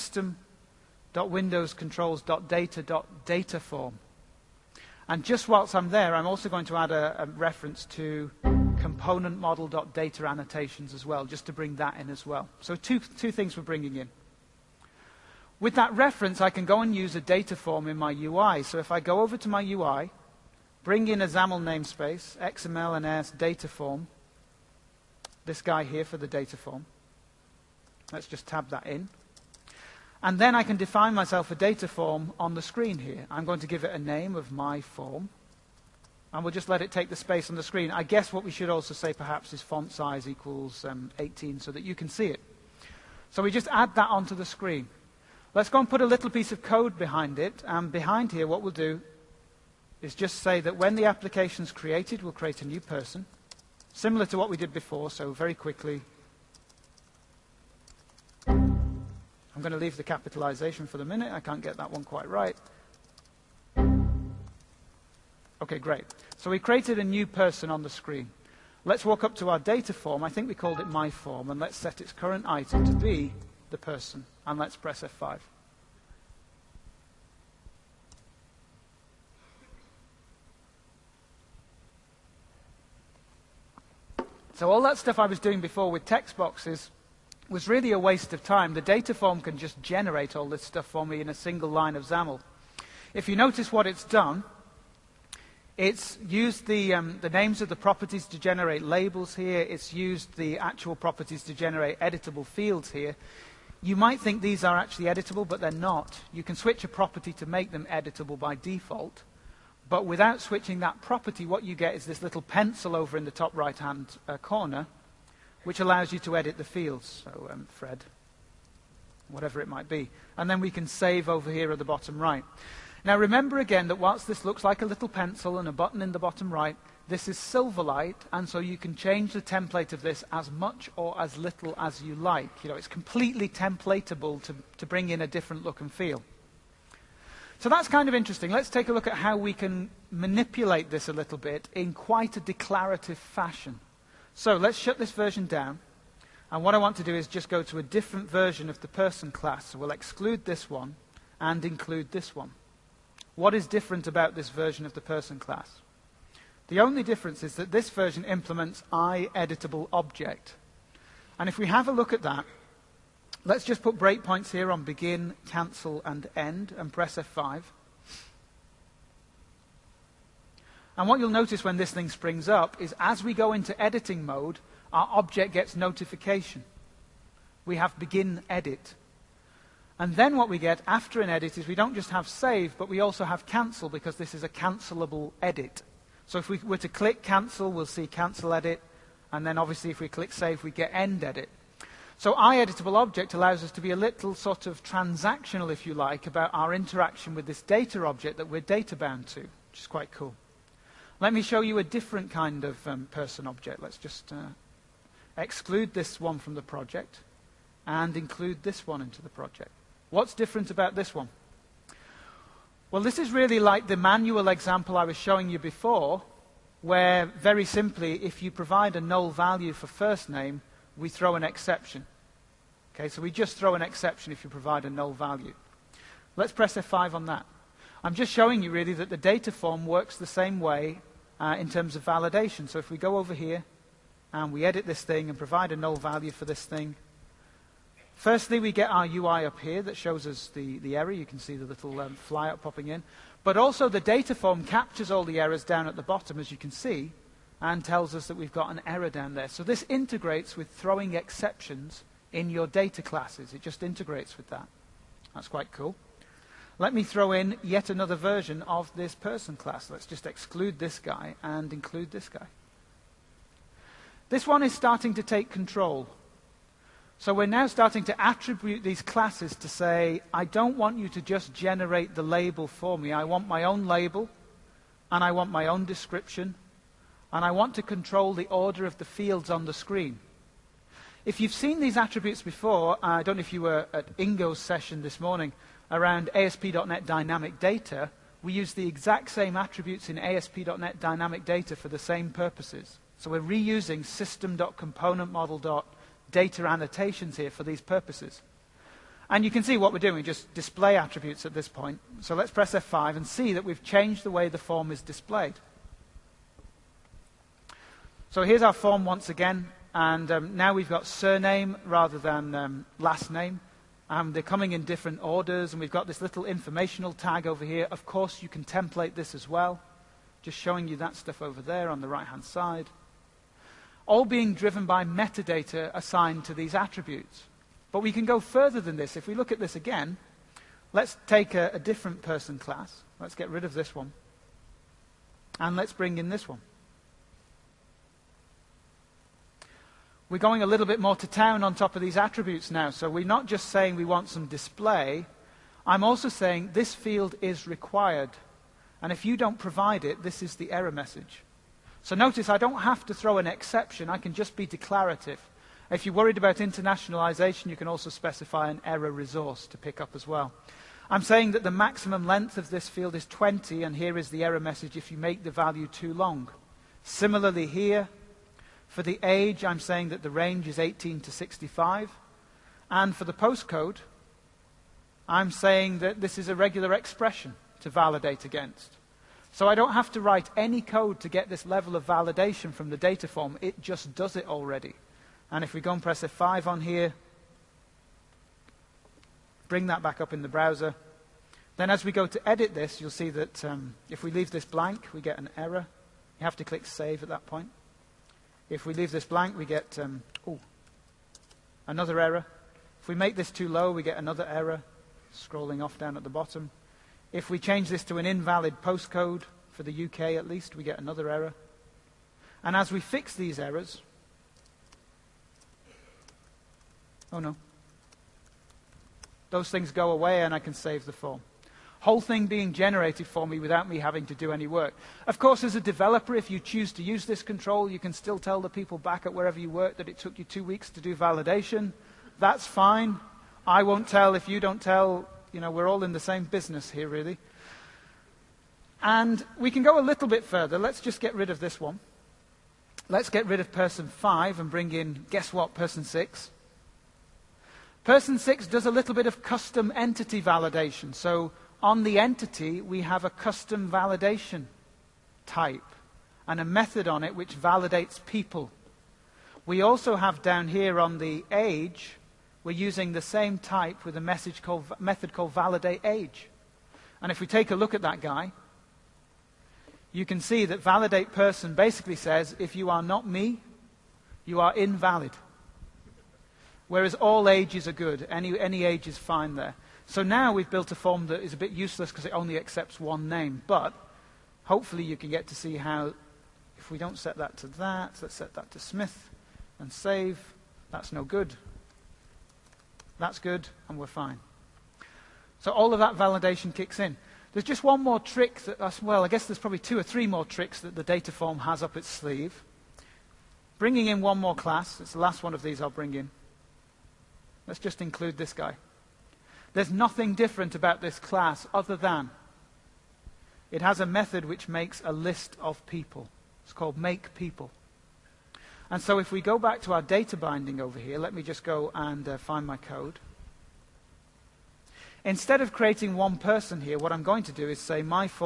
system.windowscontrols.data.dataform. And just whilst I'm there, I'm also going to add a reference to component model.data annotations as well, just to bring that in as well. So two things we're bringing in. With that reference, I can go and use a data form in my UI. So if I go over to my UI, bring in a XAML namespace, XML and S data form, this guy here for the data form. Let's just tab that in. And then I can define myself a data form on the screen here. I'm going to give it a name of my form. And we'll just let it take the space on the screen. I guess what we should also say perhaps is font size equals 18 so that you can see it. So we just add that onto the screen. Let's go and put a little piece of code behind it. And behind here, what we'll do is just say that when the application's created, we'll create a new person, similar to what we did before, so very quickly. I'm going to leave the capitalization for the minute. I can't get that one quite right. Okay, great. So we created a new person on the screen. Let's walk up to our data form. I think we called it my form, and let's set its current item to be the person, and let's press F5. So all that stuff I was doing before with text boxes was really a waste of time. The data form can just generate all this stuff for me in a single line of XAML. If you notice what it's done, it's used the names of the properties to generate labels here. It's used the actual properties to generate editable fields here. You might think these are actually editable, but they're not. You can switch a property to make them editable by default. But without switching that property, what you get is this little pencil over in the top right-hand corner, which allows you to edit the fields. So Fred, whatever it might be. And then we can save over here at the bottom right. Now remember again that whilst this looks like a little pencil and a button in the bottom right, this is Silverlight, and so you can change the template of this as much or as little as you like. You know, it's completely templatable to bring in a different look and feel. So that's kind of interesting. Let's take a look at how we can manipulate this a little bit in quite a declarative fashion. So let's shut this version down. And what I want to do is just go to a different version of the person class. So we'll exclude this one and include this one. What is different about this version of the person class? The only difference is that this version implements iEditableObject. And if we have a look at that, let's just put breakpoints here on begin, cancel, and end, and press F5. And what you'll notice when this thing springs up is as we go into editing mode, our object gets notification. We have begin edit. And then what we get after an edit is we don't just have save, but we also have cancel, because this is a cancelable edit. So if we were to click cancel, we'll see cancel edit. And then obviously if we click save, we get end edit. So iEditableObject allows us to be a little sort of transactional, if you like, about our interaction with this data object that we're data bound to, which is quite cool. Let me show you a different kind of person object. Let's just exclude this one from the project and include this one into the project. What's different about this one? Well, this is really like the manual example I was showing you before, where very simply, if you provide a null value for first name, we throw an exception. Okay, so we just throw an exception if you provide a null value. Let's press F5 on that. I'm just showing you really that the data form works the same way in terms of validation. So if we go over here and we edit this thing and provide a null value for this thing, firstly, we get our UI up here that shows us the error. You can see the little flyout popping in. But also the data form captures all the errors down at the bottom, as you can see, and tells us that we've got an error down there. So this integrates with throwing exceptions in your data classes. It just integrates with that. That's quite cool. Let me throw in yet another version of this person class. Let's just exclude this guy and include this guy. This one is starting to take control. So we're now starting to attribute these classes to say, I don't want you to just generate the label for me. I want my own label, and I want my own description, and I want to control the order of the fields on the screen. If you've seen these attributes before, I don't know if you were at Ingo's session this morning around ASP.NET Dynamic Data, we use the exact same attributes in ASP.NET Dynamic Data for the same purposes. So we're reusing system.componentModel.data annotations here for these purposes. And you can see what we're doing, just display attributes at this point. So let's press F5 and see that we've changed the way the form is displayed. So here's our form once again, and now we've got surname rather than last name. They're coming in different orders, and we've got this little informational tag over here. Of course, you can template this as well. Just showing you that stuff over there on the right-hand side. All being driven by metadata assigned to these attributes. But we can go further than this. If we look at this again, let's take a different person class. Let's get rid of this one. And let's bring in this one. We're going a little bit more to town on top of these attributes now. So we're not just saying we want some display. I'm also saying this field is required. And if you don't provide it, this is the error message. So notice I don't have to throw an exception. I can just be declarative. If you're worried about internationalization, you can also specify an error resource to pick up as well. I'm saying that the maximum length of this field is 20, and here is the error message if you make the value too long. Similarly here, for the age, I'm saying that the range is 18 to 65. And for the postcode, I'm saying that this is a regular expression to validate against. So I don't have to write any code to get this level of validation from the data form. It just does it already. And if we go and press F5 on here, bring that back up in the browser, then as we go to edit this, you'll see that if we leave this blank, we get an error. You have to click Save at that point. If we leave this blank, we get another error. If we make this too low, we get another error, scrolling off down at the bottom. If we change this to an invalid postcode, for the UK at least, we get another error. And as we fix these errors, oh no, those things go away and I can save the form. Whole thing being generated for me without me having to do any work. Of course, as a developer, if you choose to use this control, you can still tell the people back at wherever you work that it took you 2 weeks to do validation. That's fine. I won't tell if you don't tell. You know, we're all in the same business here, really. And we can go a little bit further. Let's just get rid of this one. Let's get rid of person 5 and bring in, guess what, person 6. Person 6 does a little bit of custom entity validation. So on the entity, we have a custom validation type and a method on it which validates people. We also have down here on the age, we're using the same type with a method called validate age. And if we take a look at that guy, you can see that validate person basically says, if you are not me, you are invalid. Whereas all ages are good. Any age is fine there. So now we've built a form that is a bit useless because it only accepts one name. But hopefully you can get to see how, if we don't set that to that, let's set that to Smith and save. That's no good. That's good, and we're fine. So all of that validation kicks in. There's just one more trick I guess there's probably 2 or 3 more tricks that the data form has up its sleeve. Bringing in one more class. It's the last one of these I'll bring in. Let's just include this guy. There's nothing different about this class other than it has a method which makes a list of people. It's called makePeople. And so if we go back to our data binding over here, let me just go and find my code. Instead of creating one person here, what I'm going to do is say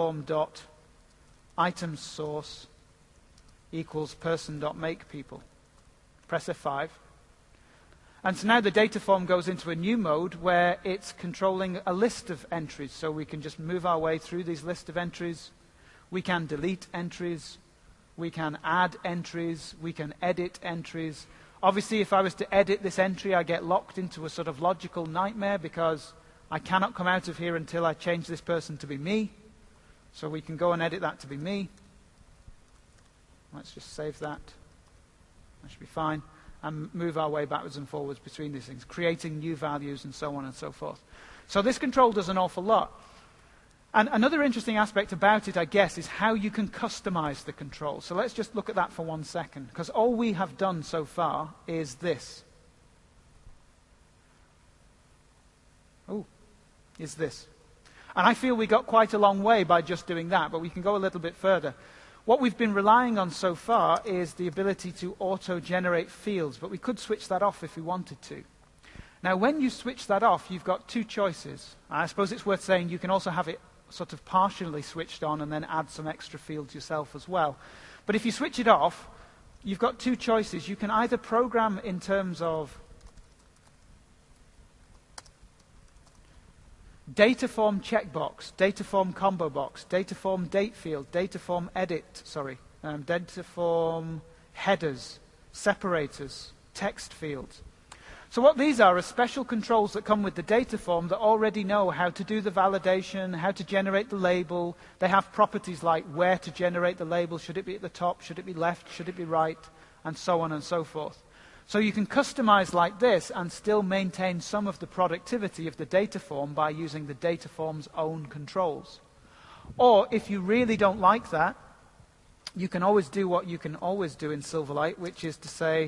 myForm.itemSource equals person.makePeople. Press F5. And so now the data form goes into a new mode where it's controlling a list of entries. So we can just move our way through these list of entries. We can delete entries. We can add entries. We can edit entries. Obviously, if I was to edit this entry, I get locked into a sort of logical nightmare because I cannot come out of here until I change this person to be me. So we can go and edit that to be me. Let's just save that. That should be fine. And move our way backwards and forwards between these things, creating new values and so on and so forth. So this control does an awful lot. And another interesting aspect about it, I guess, is how you can customize the control. So let's just look at that for 1 second, because all we have done so far is this. Is this. And I feel we got quite a long way by just doing that, but we can go a little bit further. What we've been relying on so far is the ability to auto-generate fields, but we could switch that off if we wanted to. Now, when you switch that off, you've got 2 choices. I suppose it's worth saying you can also have it sort of partially switched on and then add some extra fields yourself as well. But if you switch it off, you've got 2 choices. You can either program in terms of dataform checkbox, dataform combo box, dataform date field, dataform dataform headers, separators, text fields. So what these are special controls that come with the dataform that already know how to do the validation, how to generate the label. They have properties like where to generate the label, should it be at the top, should it be left, should it be right, and so on and so forth. So you can customize like this and still maintain some of the productivity of the data form by using the data form's own controls. Or if you really don't like that, you can always do what you can always do in Silverlight, which is to say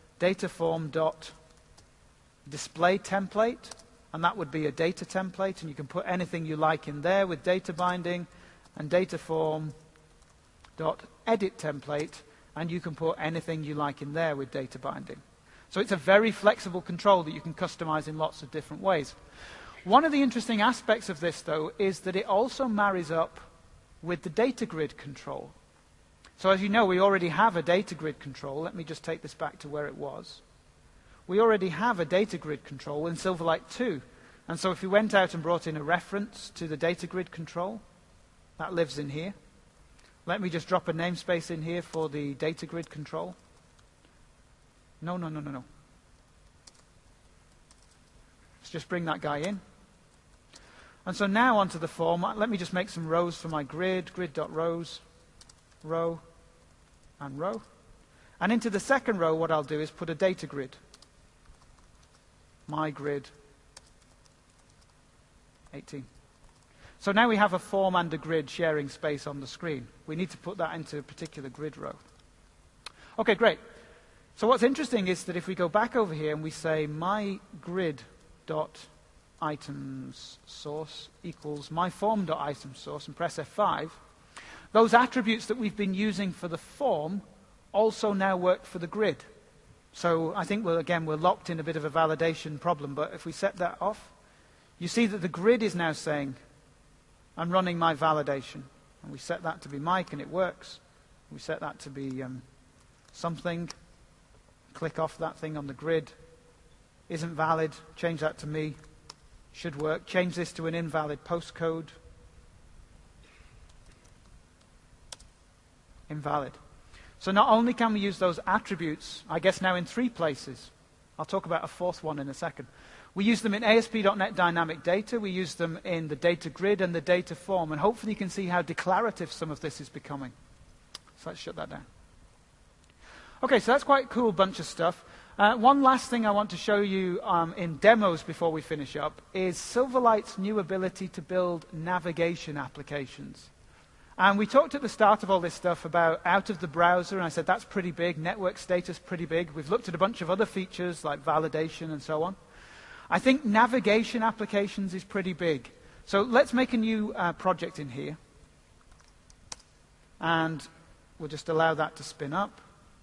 dataform.display template, and that would be a data template, and you can put anything you like in there with data binding, and dataform.edit template, and you can put anything you like in there with data binding. So it's a very flexible control that you can customize in lots of different ways. One of the interesting aspects of this, though, is that it also marries up with the data grid control. So as you know, we already have a data grid control. Let me just take this back to where it was. We already have a data grid control in Silverlight 2. And so if we went out and brought in a reference to the data grid control, that lives in here. Let me just drop a namespace in here for the data grid control. No. Let's just bring that guy in. And so now onto the form. Let me just make some rows for my grid. Grid.rows, row, and row. And into the second row, what I'll do is put a data grid. My grid 18. So now we have a form and a grid sharing space on the screen. We need to put that into a particular grid row. Okay, great. So what's interesting is that if we go back over here and we say my grid.items source equals my form.items source and press F5, those attributes that we've been using for the form also now work for the grid. So I think, we're locked in a bit of a validation problem, but if we set that off, you see that the grid is now saying, I'm running my validation. And we set that to be Mike, and it works. We set that to be something. Click off that thing on the grid. Isn't valid. Change that to me. Should work. Change this to an invalid postcode. Invalid. So not only can we use those attributes, I guess now in 3 places. I'll talk about a 4th one in a second. We use them in ASP.NET Dynamic Data. We use them in the data grid and the data form. And hopefully you can see how declarative some of this is becoming. So let's shut that down. Okay, so that's quite a cool bunch of stuff. One last thing I want to show you in demos before we finish up is Silverlight's new ability to build navigation applications. And we talked at the start of all this stuff about out of the browser, and I said that's pretty big, network status pretty big. We've looked at a bunch of other features like validation and so on. I think navigation applications is pretty big. So let's make a new project in here. And we'll just allow that to spin up.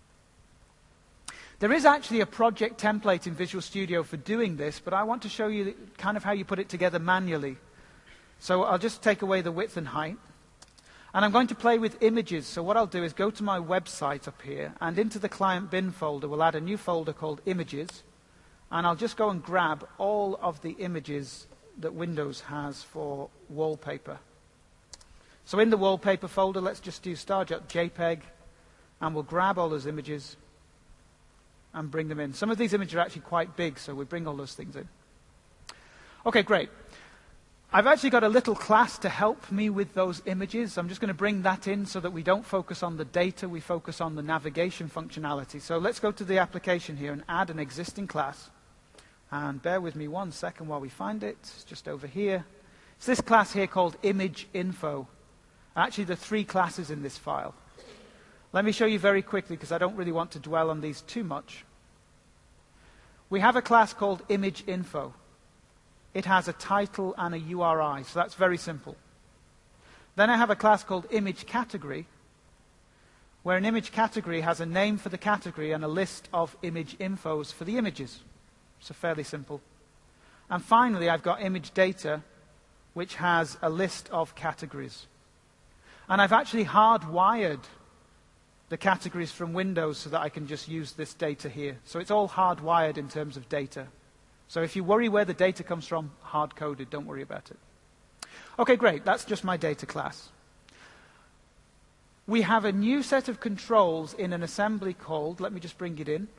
There is actually a project template in Visual Studio for doing this, but I want to show you kind of how you put it together manually. So I'll just take away the width and height. And I'm going to play with images. So what I'll do is go to my website up here, and into the client bin folder, we'll add a new folder called images. And I'll just go and grab all of the images that Windows has for wallpaper. So in the wallpaper folder, let's just do star.jpg, and we'll grab all those images and bring them in. Some of these images are actually quite big, so we bring all those things in. Okay, great. I've actually got a little class to help me with those images. I'm just going to bring that in so that we don't focus on the data, we focus on the navigation functionality. So let's go to the application here and add an existing class. And bear with me 1 second while we find it. It's just over here. It's this class here called image_info. Actually, there are 3 classes in this file. Let me show you very quickly because I don't really want to dwell on these too much. We have a class called image_info. It has a title and a URI, so that's very simple. Then I have a class called image_category, where an image category has a name for the category and a list of image infos for the images. So fairly simple. And finally, I've got image_data, which has a list of categories. And I've actually hardwired the categories from Windows so that I can just use this data here. So it's all hardwired in terms of data. So if you worry where the data comes from, hard-coded, don't worry about it. Okay, great. That's just my data class. We have a new set of controls in an assembly called, let me just bring it in,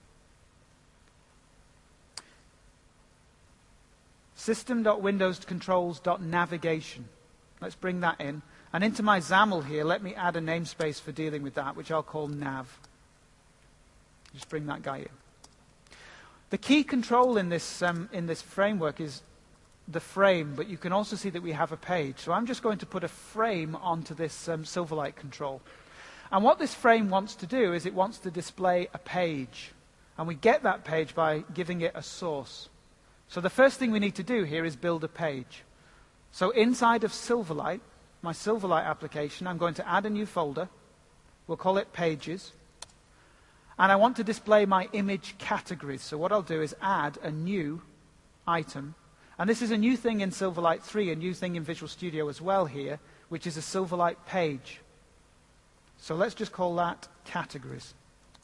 system.windowscontrols.navigation. Let's bring that in. And into my XAML here, let me add a namespace for dealing with that, which I'll call nav. Just bring that guy in. The key control in this framework is the frame, but you can also see that we have a page. So I'm just going to put a frame onto this Silverlight control. And what this frame wants to do is it wants to display a page. And we get that page by giving it a source. So the first thing we need to do here is build a page. So inside of Silverlight, my Silverlight application, I'm going to add a new folder. We'll call it Pages. And I want to display my image categories. So what I'll do is add a new item. And this is a new thing in Silverlight 3, a new thing in Visual Studio as well here, which is a Silverlight page. So let's just call that Categories.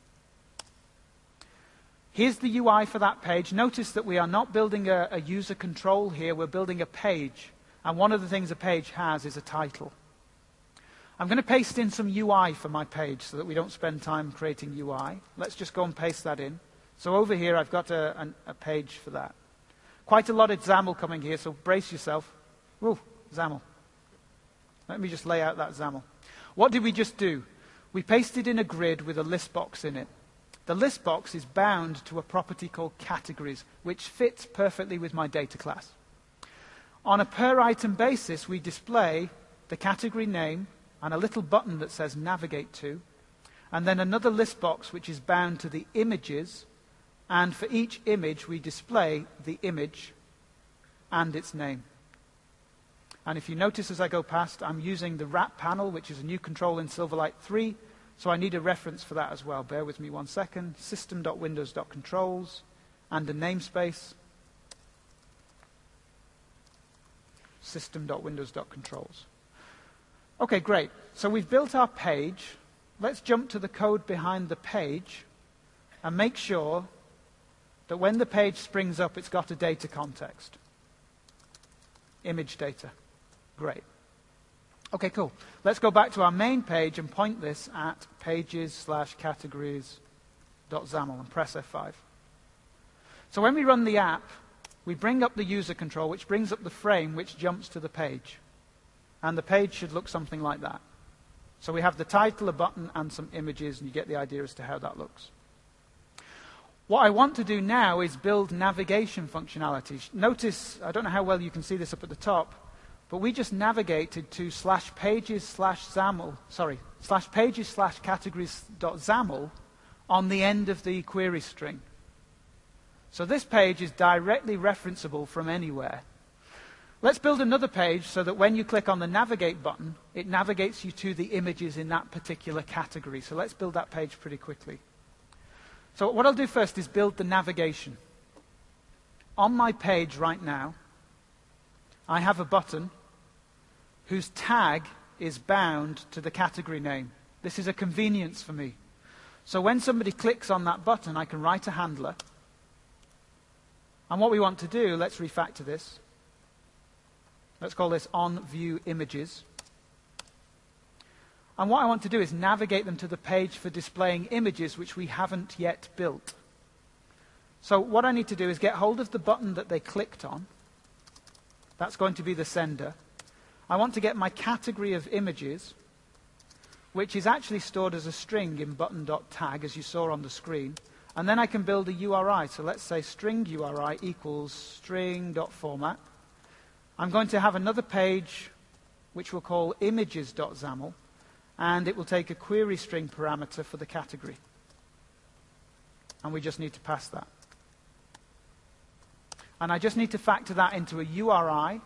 Here's the UI for that page. Notice that we are not building a user control here. We're building a page. And one of the things a page has is a title. I'm going to paste in some UI for my page so that we don't spend time creating UI. Let's just go and paste that in. So over here, I've got a page for that. Quite a lot of XAML coming here, so brace yourself. Ooh, XAML. Let me just lay out that XAML. What did we just do? We pasted in a grid with a list box in it. The list box is bound to a property called categories, which fits perfectly with my data class. On a per item basis, we display the category name and a little button that says navigate to, and then another list box which is bound to the images, and for each image we display the image and its name. And if you notice as I go past, I'm using the wrap panel, which is a new control in Silverlight 3, so I need a reference for that as well. Bear with me 1 second. System.windows.controls and a namespace. System.windows.controls. Okay, great. So we've built our page. Let's jump to the code behind the page and make sure that when the page springs up, it's got a data context. Image data. Great. Okay, cool. Let's go back to our main page and point this at pages/categories.xaml and press F5. So when we run the app, we bring up the user control, which brings up the frame, which jumps to the page. And the page should look something like that. So we have the title, a button, and some images, and you get the idea as to how that looks. What I want to do now is build navigation functionality. Notice, I don't know how well you can see this up at the top, but we just navigated to /pages/categories.xaml on the end of the query string. So this page is directly referenceable from anywhere. Let's build another page so that when you click on the navigate button, it navigates you to the images in that particular category. So let's build that page pretty quickly. So what I'll do first is build the navigation. On my page right now, I have a button whose tag is bound to the category name. This is a convenience for me. So when somebody clicks on that button, I can write a handler. And what we want to do, let's refactor this. Let's call this onViewImages. And what I want to do is navigate them to the page for displaying images which we haven't yet built. So what I need to do is get hold of the button that they clicked on. That's going to be the sender. I want to get my category of images, which is actually stored as a string in button.tag, as you saw on the screen. And then I can build a URI. So let's say string URI equals string.format. I'm going to have another page which we'll call images.xaml, and it will take a query string parameter for the category. And we just need to pass that. And I just need to factor that into a URI,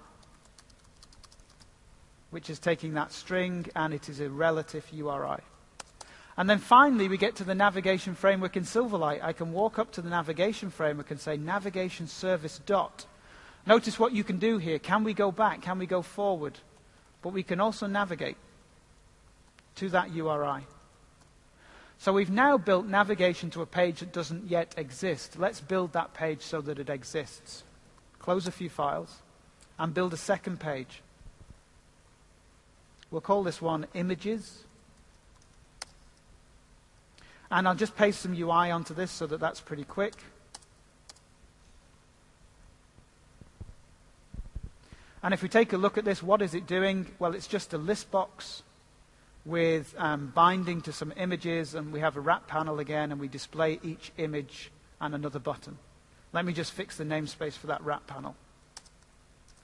which is taking that string, and it is a relative URI. And then finally, we get to the navigation framework in Silverlight. I can walk up to the navigation framework and say navigation service dot. Notice what you can do here. Can we go back? Can we go forward? But we can also navigate to that URI. So we've now built navigation to a page that doesn't yet exist. Let's build that page so that it exists. Close a few files and build a second page. We'll call this one Images. And I'll just paste some UI onto this so that that's pretty quick. And if we take a look at this, what is it doing? Well, it's just a list box with binding to some images, and we have a wrap panel again, and we display each image and another button. Let me just fix the namespace for that wrap panel.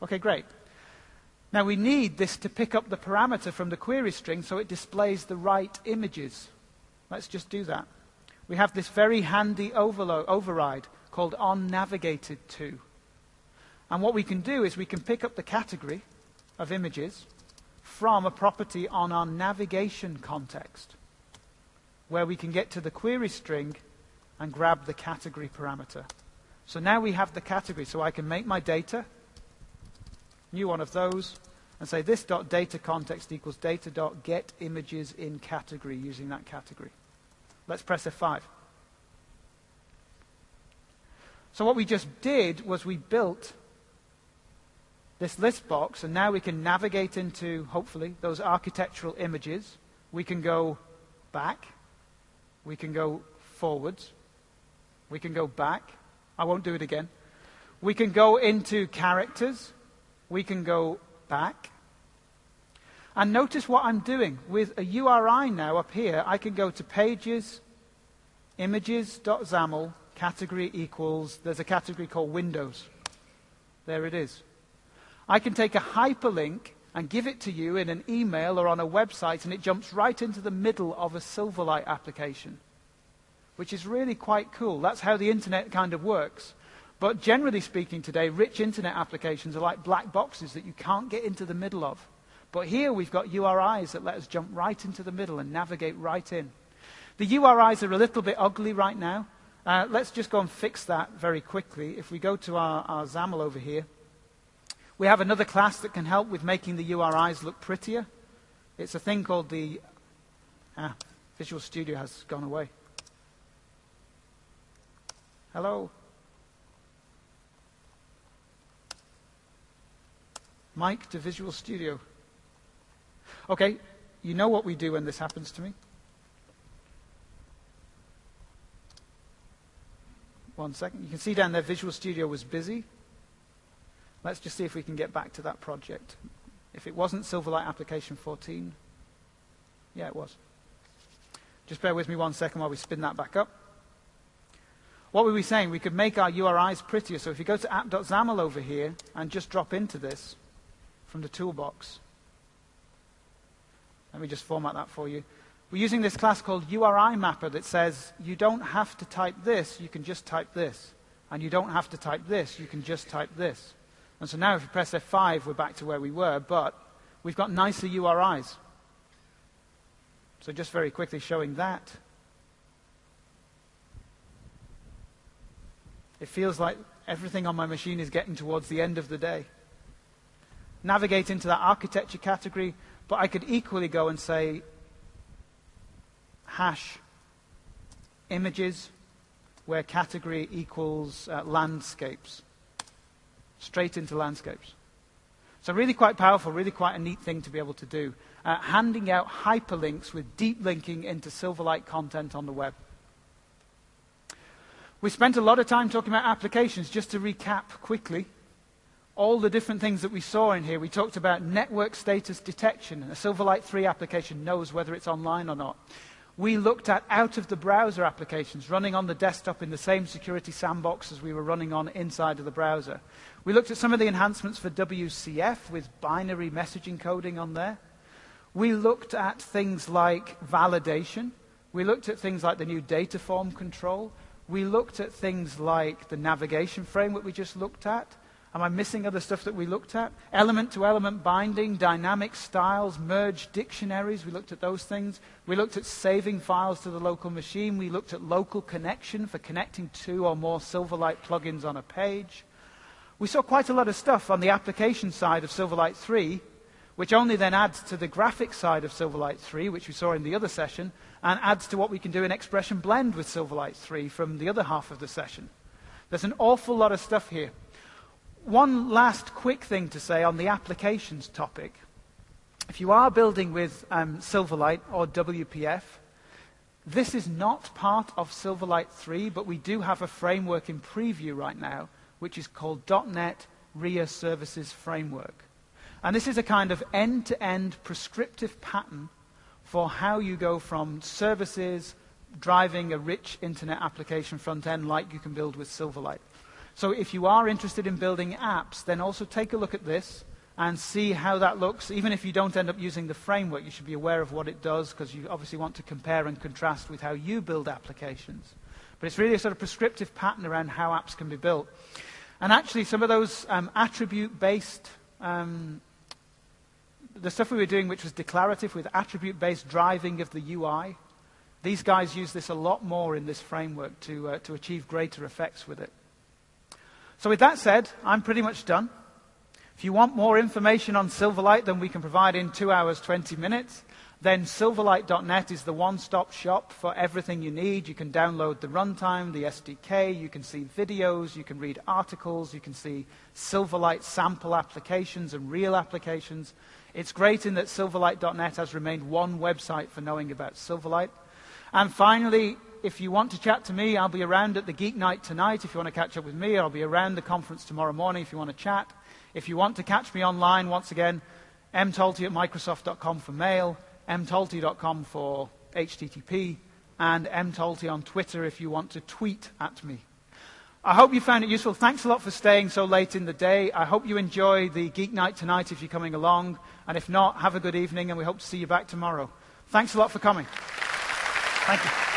Okay, great. Now we need this to pick up the parameter from the query string so it displays the right images. Let's just do that. We have this very handy override called onNavigated_to. And what we can do is we can pick up the category of images from a property on our navigation context, where we can get to the query string and grab the category parameter. So now we have the category, so I can make my data, new one of those, and say this .data context equals data.getImages in category using that category. Let's press F5. So what we just did was we built this list box, and now we can navigate into, hopefully, those architectural images. We can go back. We can go forwards. We can go back. I won't do it again. We can go into characters. We can go back. And notice what I'm doing. With a URI now up here, I can go to pages, images.xaml, category equals, there's a category called Windows. There it is. I can take a hyperlink and give it to you in an email or on a website, and it jumps right into the middle of a Silverlight application, which is really quite cool. That's how the internet kind of works. But generally speaking today, rich internet applications are like black boxes that you can't get into the middle of. But here we've got URIs that let us jump right into the middle and navigate right in. The URIs are a little bit ugly right now. Let's just go and fix that very quickly. If we go to our XAML over here, we have another class that can help with making the URIs look prettier. It's a thing called the Visual Studio has gone away. Hello. Mic to Visual Studio. Okay, you know what we do when this happens to me. One second. You can see down there Visual Studio was busy. Let's just see if we can get back to that project. If it wasn't Silverlight Application 14, yeah, it was. Just bear with me 1 second while we spin that back up. What were we saying? We could make our URIs prettier. So if you go to app.xaml over here and just drop into this from the toolbox. Let me just format that for you. We're using this class called URI mapper that says you don't have to type this, you can just type this. And you don't have to type this, you can just type this. And so now if you press F5, we're back to where we were, but we've got nicer URIs. So just very quickly showing that. It feels like everything on my machine is getting towards the end of the day. Navigate into that architecture category, but I could equally go and say hash images where category equals landscapes. Straight into landscapes. So really quite powerful, really quite a neat thing to be able to do. Handing out hyperlinks with deep linking into Silverlight content on the web. We spent a lot of time talking about applications. Just to recap quickly, all the different things that we saw in here. We talked about network status detection. A Silverlight 3 application knows whether it's online or not. We looked at out-of-the-browser applications running on the desktop in the same security sandbox as we were running on inside of the browser. We looked at some of the enhancements for WCF with binary messaging coding on there. We looked at things like validation. We looked at things like the new data form control. We looked at things like the navigation framework we just looked at. Am I missing other stuff that we looked at? Element-to-element binding, dynamic styles, merged dictionaries. We looked at those things. We looked at saving files to the local machine. We looked at local connection for connecting 2 or more Silverlight plugins on a page. We saw quite a lot of stuff on the application side of Silverlight 3, which only then adds to the graphics side of Silverlight 3, which we saw in the other session, and adds to what we can do in Expression Blend with Silverlight 3 from the other half of the session. There's an awful lot of stuff here. One last quick thing to say on the applications topic. If you are building with Silverlight or WPF, this is not part of Silverlight 3, but we do have a framework in preview right now, which is called .NET RIA Services Framework. And this is a kind of end-to-end prescriptive pattern for how you go from services driving a rich internet application front end like you can build with Silverlight. So if you are interested in building apps, then also take a look at this and see how that looks. Even if you don't end up using the framework, you should be aware of what it does, because you obviously want to compare and contrast with how you build applications. But it's really a sort of prescriptive pattern around how apps can be built. And actually, some of those attribute-based, the stuff we were doing, which was declarative with attribute-based driving of the UI, these guys use this a lot more in this framework to achieve greater effects with it. So with that said, I'm pretty much done. If you want more information on Silverlight than we can provide in 2 hours, 20 minutes, then silverlight.net is the one-stop shop for everything you need. You can download the runtime, the SDK, you can see videos, you can read articles, you can see Silverlight sample applications and real applications. It's great in that silverlight.net has remained one website for knowing about Silverlight. And finally, if you want to chat to me, I'll be around at the Geek Night tonight. If you want to catch up with me, I'll be around the conference tomorrow morning if you want to chat. If you want to catch me online, once again, mtolty@microsoft.com for mail, mtolty.com for HTTP, and mtolty on Twitter if you want to tweet at me. I hope you found it useful. Thanks a lot for staying so late in the day. I hope you enjoy the Geek Night tonight if you're coming along. And if not, have a good evening, and we hope to see you back tomorrow. Thanks a lot for coming. Thank you.